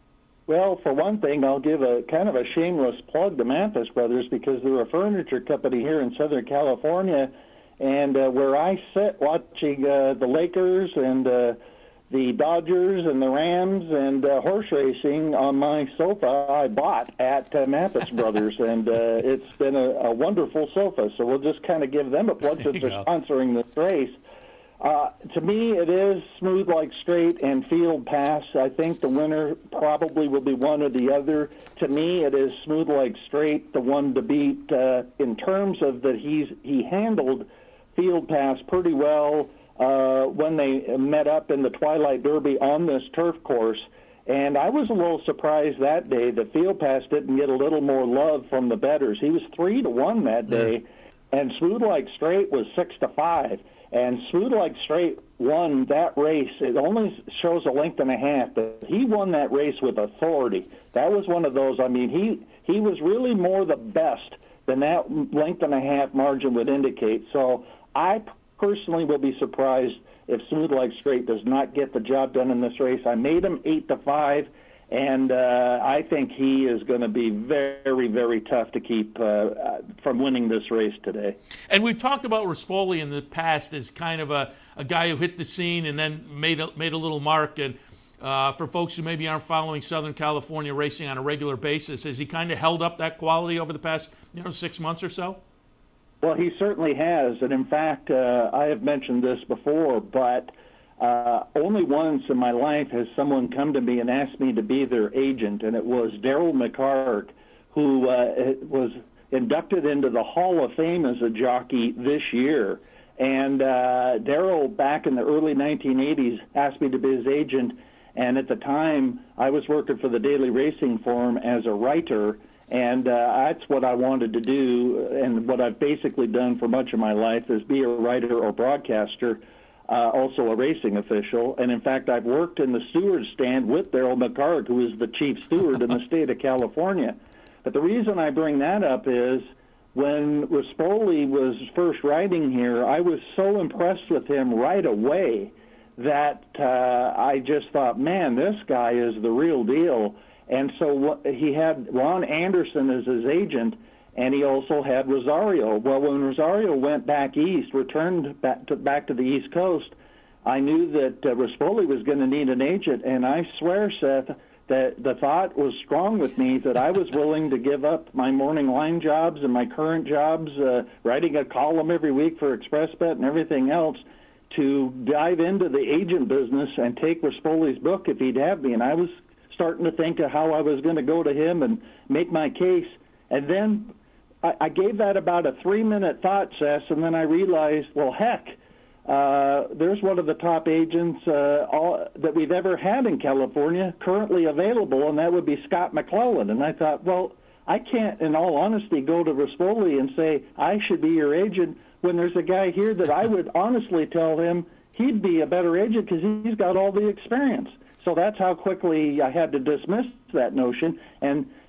Well, for one thing, I'll give a kind of a shameless plug to Mathis Brothers because they're a furniture company here in Southern California, and uh, where I sit watching uh, the Lakers and uh, the Dodgers and the Rams and uh, horse racing on my sofa, I bought at uh, Mathis Brothers, and uh, it's been a, a wonderful sofa. So we'll just kind of give them a plug since they're sponsoring this race. Uh, to me, it is Smooth Like Straight and Field Pass. I think the winner probably will be one or the other. To me, it is Smooth Like Straight, the one to beat uh, in terms of that he's he handled Field Pass pretty well uh, when they met up in the Twilight Derby on this turf course. And I was a little surprised that day that Field Pass didn't get a little more love from the bettors. He was three to one that day, and Smooth Like Straight was six to five. And Smooth Like Straight won that race. It only shows a length and a half, but he won that race with authority. That was one of those, I mean, he, he was really more the best than that length and a half margin would indicate. So I personally will be surprised if Smooth Like Straight does not get the job done in this race. I made him eight to five. And uh, I think he is going to be very, very tough to keep uh, from winning this race today. And we've talked about Rispoli in the past as kind of a, a guy who hit the scene and then made a, made a little mark. And uh, for folks who maybe aren't following Southern California racing on a regular basis, has he kind of held up that quality over the past, you know, six months or so? Well, he certainly has. And in fact, uh, I have mentioned this before, but Uh, only once in my life has someone come to me and asked me to be their agent, and it was Daryl McHarg, who uh, was inducted into the Hall of Fame as a jockey this year. And uh, Daryl, back in the early nineteen eighties, asked me to be his agent, and at the time, I was working for the Daily Racing Form as a writer, and uh, that's what I wanted to do, and what I've basically done for much of my life is be a writer or broadcaster. Uh, also a racing official, and in fact, I've worked in the steward's stand with Daryl McHarg, who is the chief steward in the state of California. But the reason I bring that up is when Rispoli was first riding here, I was so impressed with him right away that uh, I just thought, man, this guy is the real deal. And so he had Ron Anderson as his agent, and he also had Rosario. Well, when Rosario went back east, returned back to, back to the East Coast, I knew that uh, Rispoli was going to need an agent, and I swear, Seth, that the thought was strong with me that I was willing to give up my morning line jobs and my current jobs, uh, writing a column every week for ExpressBet and everything else, to dive into the agent business and take Rispoli's book if he'd have me. And I was starting to think of how I was going to go to him and make my case. And then I gave that about a three-minute thought, Seth, and then I realized, well, heck, uh, there's one of the top agents uh, all, that we've ever had in California currently available, and that would be Scott McClellan. And I thought, well, I can't, in all honesty, go to Rispoli and say, I should be your agent, when there's a guy here that I would honestly tell him he'd be a better agent because he's got all the experience. So that's how quickly I had to dismiss that notion. And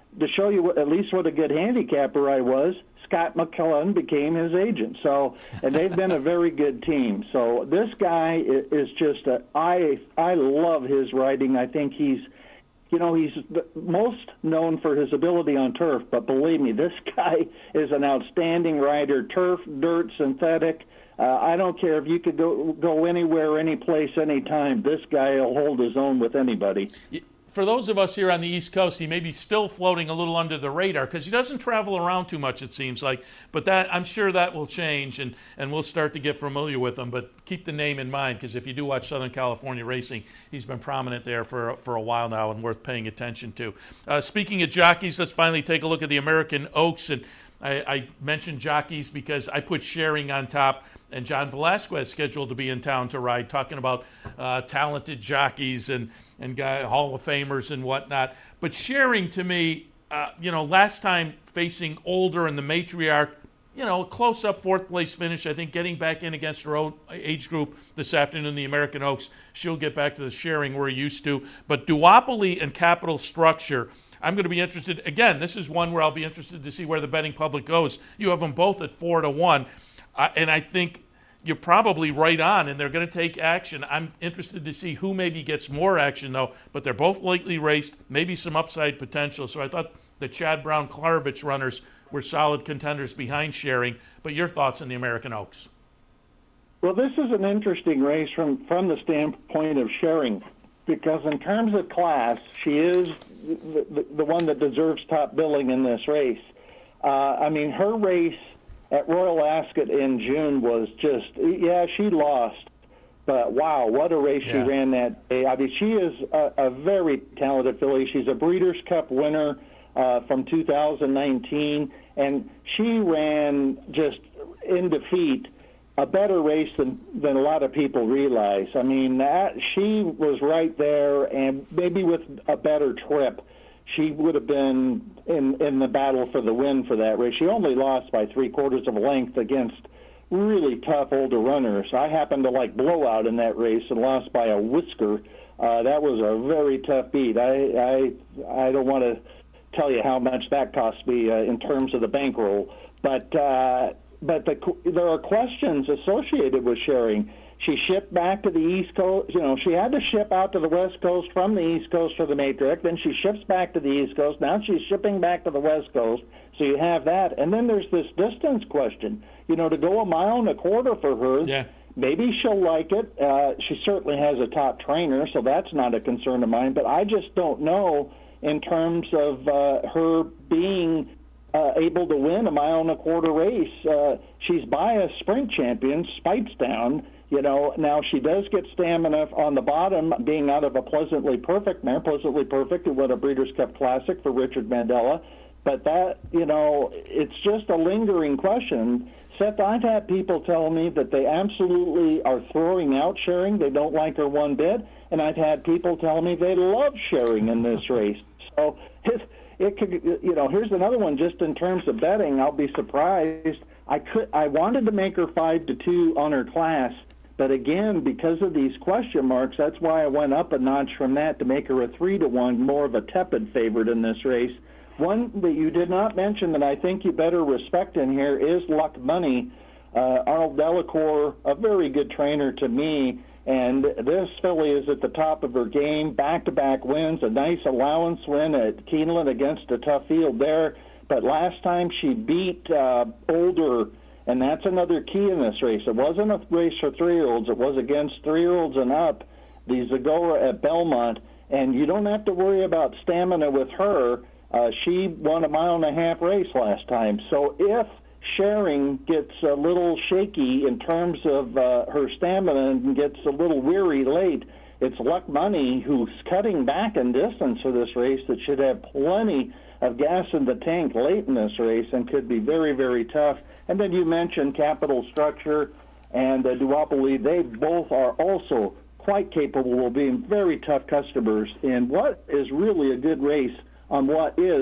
to show you what, at least what a good handicapper I was, Scott McClellan became his agent. So, and they've been a very good team. So this guy is just a, I, I love his riding. I think he's, you know, he's most known for his ability on turf, but believe me, this guy is an outstanding rider, turf, dirt, synthetic. Uh, I don't care if you could go go anywhere, any place, anytime. This guy will hold his own with anybody. For those of us here on the East Coast, he may be still floating a little under the radar because he doesn't travel around too much, it seems like. But that I'm sure that will change, and, and we'll start to get familiar with him. But keep the name in mind because if you do watch Southern California racing, he's been prominent there for, for a while now and worth paying attention to. Uh, speaking of jockeys, let's finally take a look at the American Oaks. And I, I mentioned jockeys because I put Schering on top, and John Velasquez scheduled to be in town to ride, talking about uh, talented jockeys and, and guy, Hall of Famers and whatnot. But Schering, to me, uh, you know, last time facing Older and the Matriarch, you know, close-up fourth-place finish. I think getting back in against her own age group this afternoon, the American Oaks, she'll get back to the Schering we're used to. But Duopoly and Capital Structure, I'm going to be interested. Again, this is one where I'll be interested to see where the betting public goes. You have them both at four to one. Uh, and I think you're probably right on, and they're going to take action. I'm interested to see who maybe gets more action, though, but they're both lightly raced, maybe some upside potential. So I thought the Chad Brown-Klarovich runners were solid contenders behind Schering. But your thoughts on the American Oaks? Well, this is an interesting race from, from the standpoint of Schering, because in terms of class, she is the, the, the one that deserves top billing in this race. Uh, I mean, her race at Royal Ascot in June was just, yeah, she lost, but wow, what a race yeah. she ran that day. I mean, she is a, a very talented filly. She's a Breeders' Cup winner uh, from two thousand nineteen, and she ran just in defeat a better race than, than a lot of people realize. I mean, that, she was right there, and maybe with a better trip, she would have been in, in the battle for the win for that race. She only lost by three quarters of a length against really tough older runners. I happened to like blowout in that race and lost by a whisker. Uh, that was a very tough beat. I I, I don't want to tell you how much that cost me uh, in terms of the bankroll, but uh, but the, there are questions associated with Schering. She shipped back to the East Coast. You know, she had to ship out to the West Coast from the East Coast for the Matriarch. Then she ships back to the East Coast. Now she's shipping back to the West Coast. So you have that. And then there's this distance question. You know, to go a mile and a quarter for her, yeah. maybe she'll like it. Uh, she certainly has a top trainer, so that's not a concern of mine. But I just don't know in terms of uh, her being uh, able to win a mile and a quarter race. Uh, she's by a sprint champion, Speightstown. You know, now she does get stamina on the bottom, being out of a Pleasantly Perfect mare. Pleasantly Perfect, who won a Breeders' Cup Classic for Richard Mandella. But that, you know, it's just a lingering question. Seth, I've had people tell me that they absolutely are throwing out Schering. They don't like her one bit. And I've had people tell me they love Schering in this race. So it, it could, you know, here's another one just in terms of betting. I'll be surprised. I could, I wanted to make her five to two on her class. But again, because of these question marks, that's why I went up a notch from that to make her a three to one, more of a tepid favorite in this race. One that you did not mention that I think you better respect in here is Luck Money. Uh, Arnold Delacour, a very good trainer to me, and this filly is at the top of her game. Back-to-back wins, a nice allowance win at Keeneland against a tough field there. But last time she beat uh, Older. And that's another key in this race. It wasn't a race for three-year-olds. It was against three-year-olds and up, the Zagora at Belmont. And you don't have to worry about stamina with her. Uh, she won a mile and a half race last time. So if Schering gets a little shaky in terms of uh, her stamina and gets a little weary late, it's Luck Money, who's cutting back in distance for this race, that should have plenty of gas in the tank late in this race and could be very, very tough. And then you mentioned Capital Structure and uh, Duopoly. They both are also quite capable of being very tough customers in what is really a good race on what is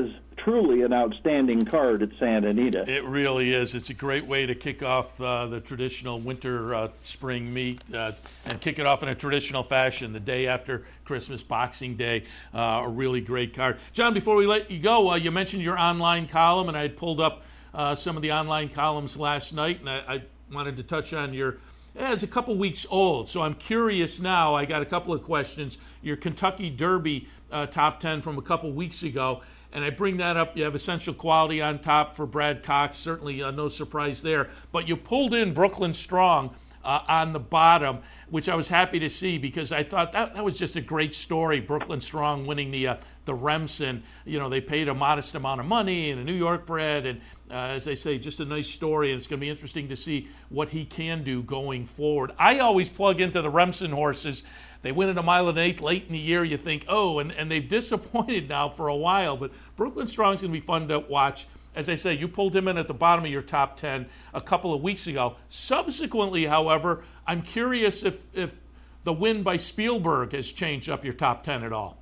truly an outstanding card at Santa Anita. It really is. It's a great way to kick off uh, the traditional winter uh, spring meet uh, and kick it off in a traditional fashion the day after Christmas, Boxing Day. Uh, a really great card. John, before we let you go, uh, you mentioned your online column, and I had pulled up uh, some of the online columns last night, and I, I wanted to touch on your eh, it's a couple weeks old, so I'm curious now. I got a couple of questions. Your Kentucky Derby uh, top ten from a couple weeks ago, and I bring that up. You have Essential Quality on top for Brad Cox, certainly uh, no surprise there, but you pulled in Brooklyn Strong uh, on the bottom, which I was happy to see because I thought that, that was just a great story. Brooklyn Strong winning the uh, the Remsen. You know, they paid a modest amount of money and a New York bred, and uh, as I say, just a nice story, and it's going to be interesting to see what he can do going forward. I always plug into the Remsen horses. They win at a mile and an eighth late in the year. You think, oh, and, and they've disappointed now for a while, but Brooklyn Strong's going to be fun to watch. As I say, you pulled him in at the bottom of your top ten a couple of weeks ago. Subsequently, however, I'm curious if, if the win by Spielberg has changed up your top ten at all.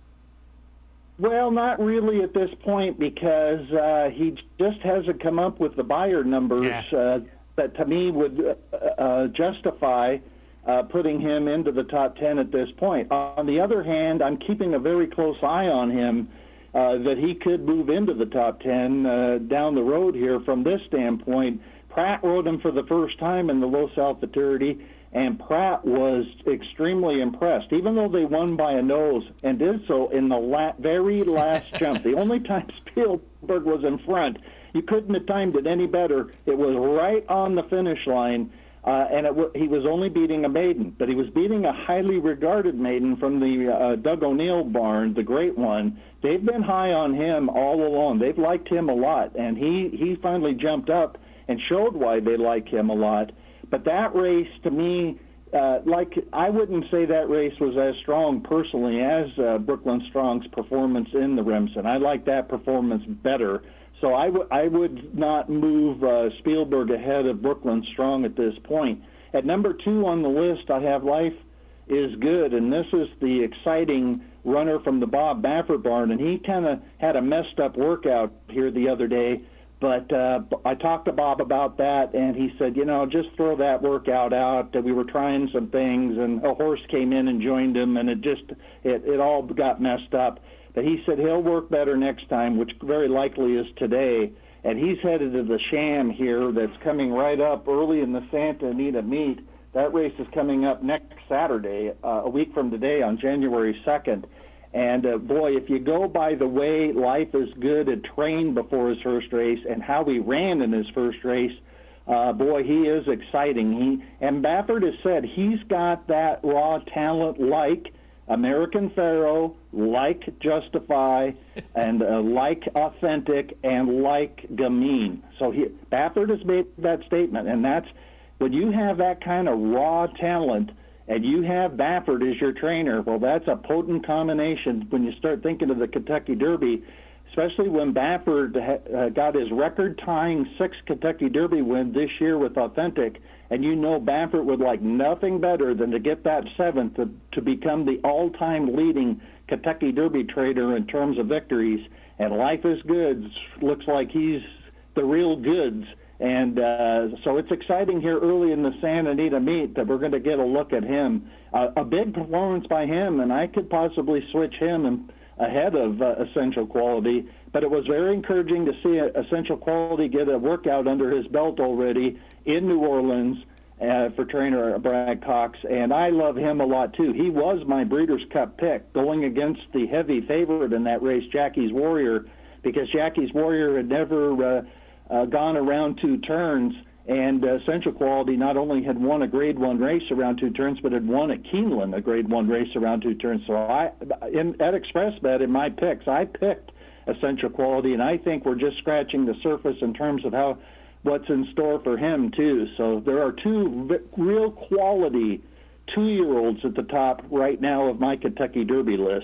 Well, not really at this point because uh, he just hasn't come up with the buyer numbers Yeah. uh, that to me would uh, uh, justify uh, putting him into the top ten at this point. On the other hand, I'm keeping a very close eye on him uh, that he could move into the top ten uh, down the road here from this standpoint. Pratt rode him for the first time in the Los Alfaturity, and Pratt was extremely impressed, even though they won by a nose and did so in the la- very last jump. The only time Spielberg was in front, you couldn't have timed it any better. It was right on the finish line, uh, and it w- he was only beating a maiden, but he was beating a highly regarded maiden from the uh, Doug O'Neill barn, the great one. They've been high on him all along. They've liked him a lot, and he, he finally jumped up and showed why they like him a lot. But that race, to me, uh, like I wouldn't say that race was as strong personally as uh, Brooklyn Strong's performance in the Remsen. I like that performance better. So I, w- I would not move uh, Spielberg ahead of Brooklyn Strong at this point. At number two on the list, I have Life is Good, and this is the exciting runner from the Bob Baffert barn, and he kind of had a messed up workout here the other day. But uh, I talked to Bob about that, and he said, you know, just throw that workout out. We were trying some things, and a horse came in and joined him, and it just, it, it all got messed up. But he said he'll work better next time, which very likely is today. And he's headed to the Sham here that's coming right up early in the Santa Anita meet. That race is coming up next Saturday, uh, a week from today on January second. And, uh, boy, if you go by the way Life is Good had trained before his first race and how he ran in his first race, uh, boy, he is exciting. He And Baffert has said he's got that raw talent like American Pharoah, like Justify, and uh, like Authentic, and like Gamine. So he, Baffert has made that statement, and that's when you have that kind of raw talent and you have Baffert as your trainer, well, that's a potent combination when you start thinking of the Kentucky Derby, especially when Baffert ha- uh, got his record-tying sixth Kentucky Derby win this year with Authentic, and you know Baffert would like nothing better than to get that seventh to, to become the all-time leading Kentucky Derby trader in terms of victories, and Life is Good looks like he's the real goods. And uh, so it's exciting here early in the Santa Anita meet that we're going to get a look at him. Uh, a big performance by him, and I could possibly switch him and, ahead of uh, Essential Quality. But it was very encouraging to see Essential Quality get a workout under his belt already in New Orleans uh, for trainer Brad Cox. And I love him a lot, too. He was my Breeders' Cup pick going against the heavy favorite in that race, Jackie's Warrior, because Jackie's Warrior had never uh, Uh, gone around two turns, and uh, Essential Quality not only had won a Grade One race around two turns, but had won at Keeneland a Grade One race around two turns. So I, in, at ExpressBet, in my picks, I picked Essential Quality, and I think we're just scratching the surface in terms of how what's in store for him too. So there are two v- real quality two-year-olds at the top right now of my Kentucky Derby list.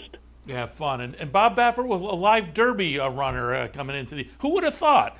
Yeah, fun. And, and Bob Baffert was a live Derby uh, runner uh, coming into the. Who would have thought?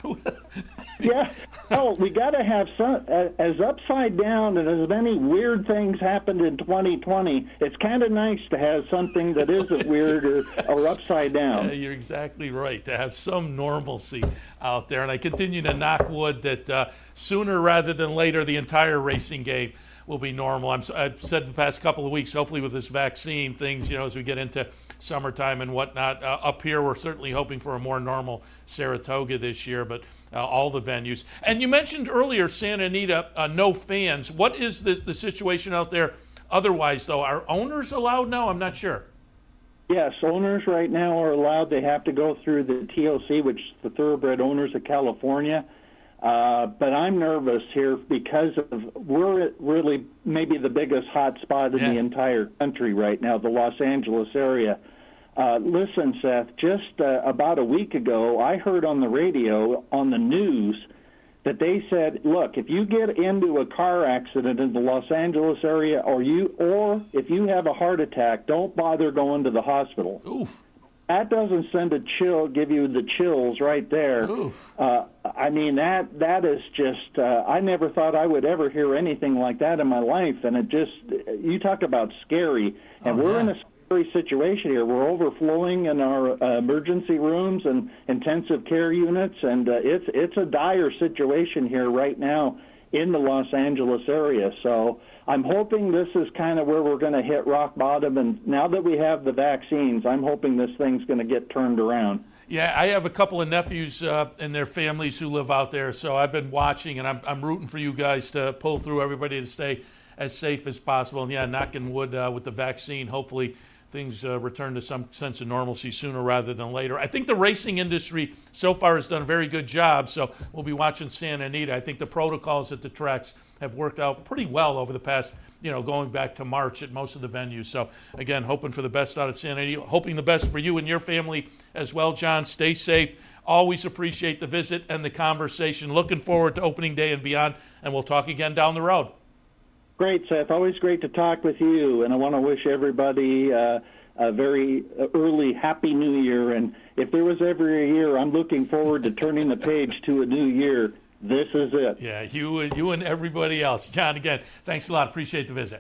Yeah. Oh, we got to have some. Uh, as upside down and as many weird things happened in twenty twenty, it's kind of nice to have something that isn't weird or, or upside down. Yeah, you're exactly right. To have some normalcy out there, and I continue to knock wood that uh, sooner rather than later, the entire racing game will be normal. I'm, I've said the past couple of weeks, hopefully with this vaccine, things, you know, as we get into summertime and whatnot. Uh, up here, we're certainly hoping for a more normal Saratoga this year, but uh, all the venues. And you mentioned earlier Santa Anita, uh, no fans. What is the, the situation out there otherwise, though? Are owners allowed now? I'm not sure. Yes, owners right now are allowed. They have to go through the T O C, which is the Thoroughbred Owners of California. Uh, but I'm nervous here because of we're really maybe the biggest hot spot in yeah. the entire country right now, the Los Angeles area. Uh, listen, Seth, just uh, about a week ago, I heard on the radio, on the news, that they said, look, if you get into a car accident in the Los Angeles area or you or if you have a heart attack, don't bother going to the hospital. Oof. That doesn't send a chill, give you the chills right there. Uh, I mean, that that is just, uh, I never thought I would ever hear anything like that in my life. And it just, you talk about scary. And oh, we're yeah. in a scary situation here. We're overflowing in our uh, emergency rooms and intensive care units. And uh, it's, it's a dire situation here right now in the Los Angeles area. So I'm hoping this is kind of where we're going to hit rock bottom, and now that we have the vaccines, I'm hoping this thing's going to get turned around. Yeah, I have a couple of nephews uh, and their families who live out there, so I've been watching, and I'm, I'm rooting for you guys to pull through, everybody to stay as safe as possible. And, yeah, knocking wood uh, with the vaccine, hopefully things uh, return to some sense of normalcy sooner rather than later. I think the racing industry so far has done a very good job, so we'll be watching Santa Anita. I think the protocols at the tracks have worked out pretty well over the past, you know, going back to March at most of the venues. So, again, hoping for the best out of Santa Anita, hoping the best for you and your family as well, John. Stay safe. Always appreciate the visit and the conversation. Looking forward to opening day and beyond, and we'll talk again down the road. Great, Seth. Always great to talk with you, and I want to wish everybody uh, a very early Happy New Year. And if there was ever a year I'm looking forward to turning the page to a new year, this is it. Yeah, you, you and everybody else. John, again, thanks a lot. Appreciate the visit.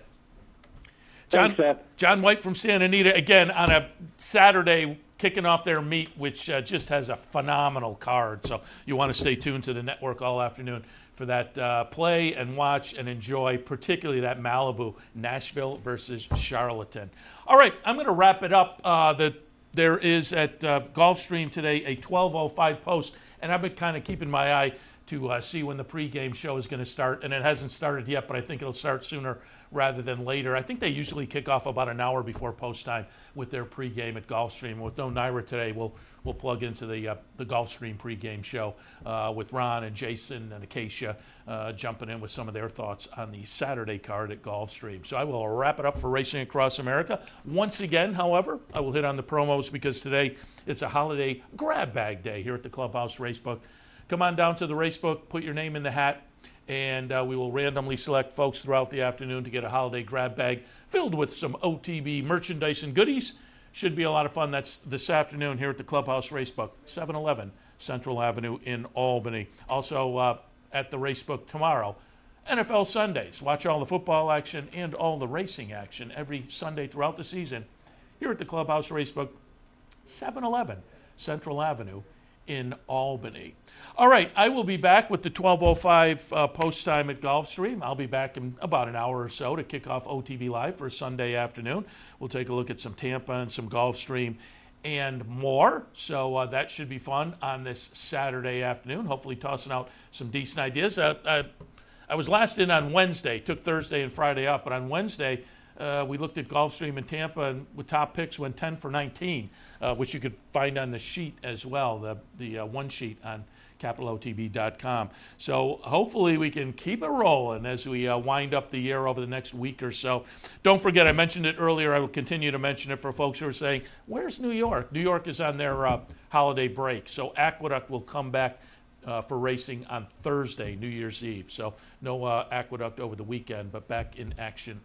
John, thanks, Seth. John White from Santa Anita, again, on a Saturday kicking off their meet, which uh, just has a phenomenal card. So you want to stay tuned to the network all afternoon for that uh, play and watch and enjoy, particularly that Malibu, Nashville versus Charlatan. All right, I'm going to wrap it up. Uh, the, there is at uh, Gulfstream today a twelve oh five post, and I've been kind of keeping my eye to uh, see when the pregame show is going to start, and it hasn't started yet, but I think it'll start sooner rather than later. I think they usually kick off about an hour before post time with their pregame at Gulfstream. With no Naira today, we'll we'll plug into the uh, the Gulfstream pregame show uh, with Ron and Jason and Acacia uh, jumping in with some of their thoughts on the Saturday card at Gulfstream. So I will wrap it up for Racing Across America. Once again, however, I will hit on the promos because today it's a holiday grab bag day here at the Clubhouse Racebook. Come on down to the Racebook, put your name in the hat, and uh, we will randomly select folks throughout the afternoon to get a holiday grab bag filled with some O T B merchandise and goodies. Should be a lot of fun. That's this afternoon here at the Clubhouse Racebook, seven eleven Central Avenue in Albany. Also uh, at the Racebook tomorrow, N F L Sundays. Watch all the football action and all the racing action every Sunday throughout the season here at the Clubhouse Racebook, seven eleven Central Avenue in Albany. All right, I will be back with the twelve oh five uh, post time at Gulfstream. I'll be back in about an hour or so to kick off O T B Live for a Sunday afternoon. We'll take a look at some Tampa and some Gulfstream and more. So uh, that should be fun on this Saturday afternoon, hopefully tossing out some decent ideas. Uh, uh, I was last in on Wednesday, took Thursday and Friday off, but on Wednesday, Uh, we looked at Gulfstream and Tampa, and with top picks went ten for nineteen, uh, which you could find on the sheet as well, the the uh, one sheet on capital O T B dot com. So hopefully we can keep it rolling as we uh, wind up the year over the next week or so. Don't forget, I mentioned it earlier. I will continue to mention it for folks who are saying, where's New York? New York is on their uh, holiday break. So Aqueduct will come back Uh, for racing on Thursday, New Year's Eve. So no uh, Aqueduct over the weekend, but back in action on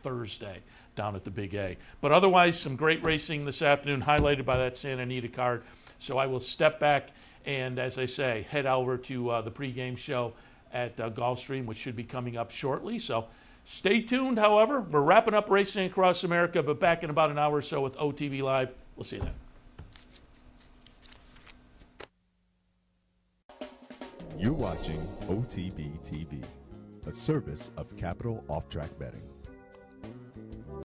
Thursday down at the Big A. But otherwise, some great racing this afternoon, highlighted by that Santa Anita card. So I will step back and, as I say, head over to uh, the pregame show at uh, Gulfstream, which should be coming up shortly. So stay tuned, however. We're wrapping up Racing Across America, but back in about an hour or so with O T B Live. We'll see you then. You're watching O T B T V, a service of Capital Off-Track Betting.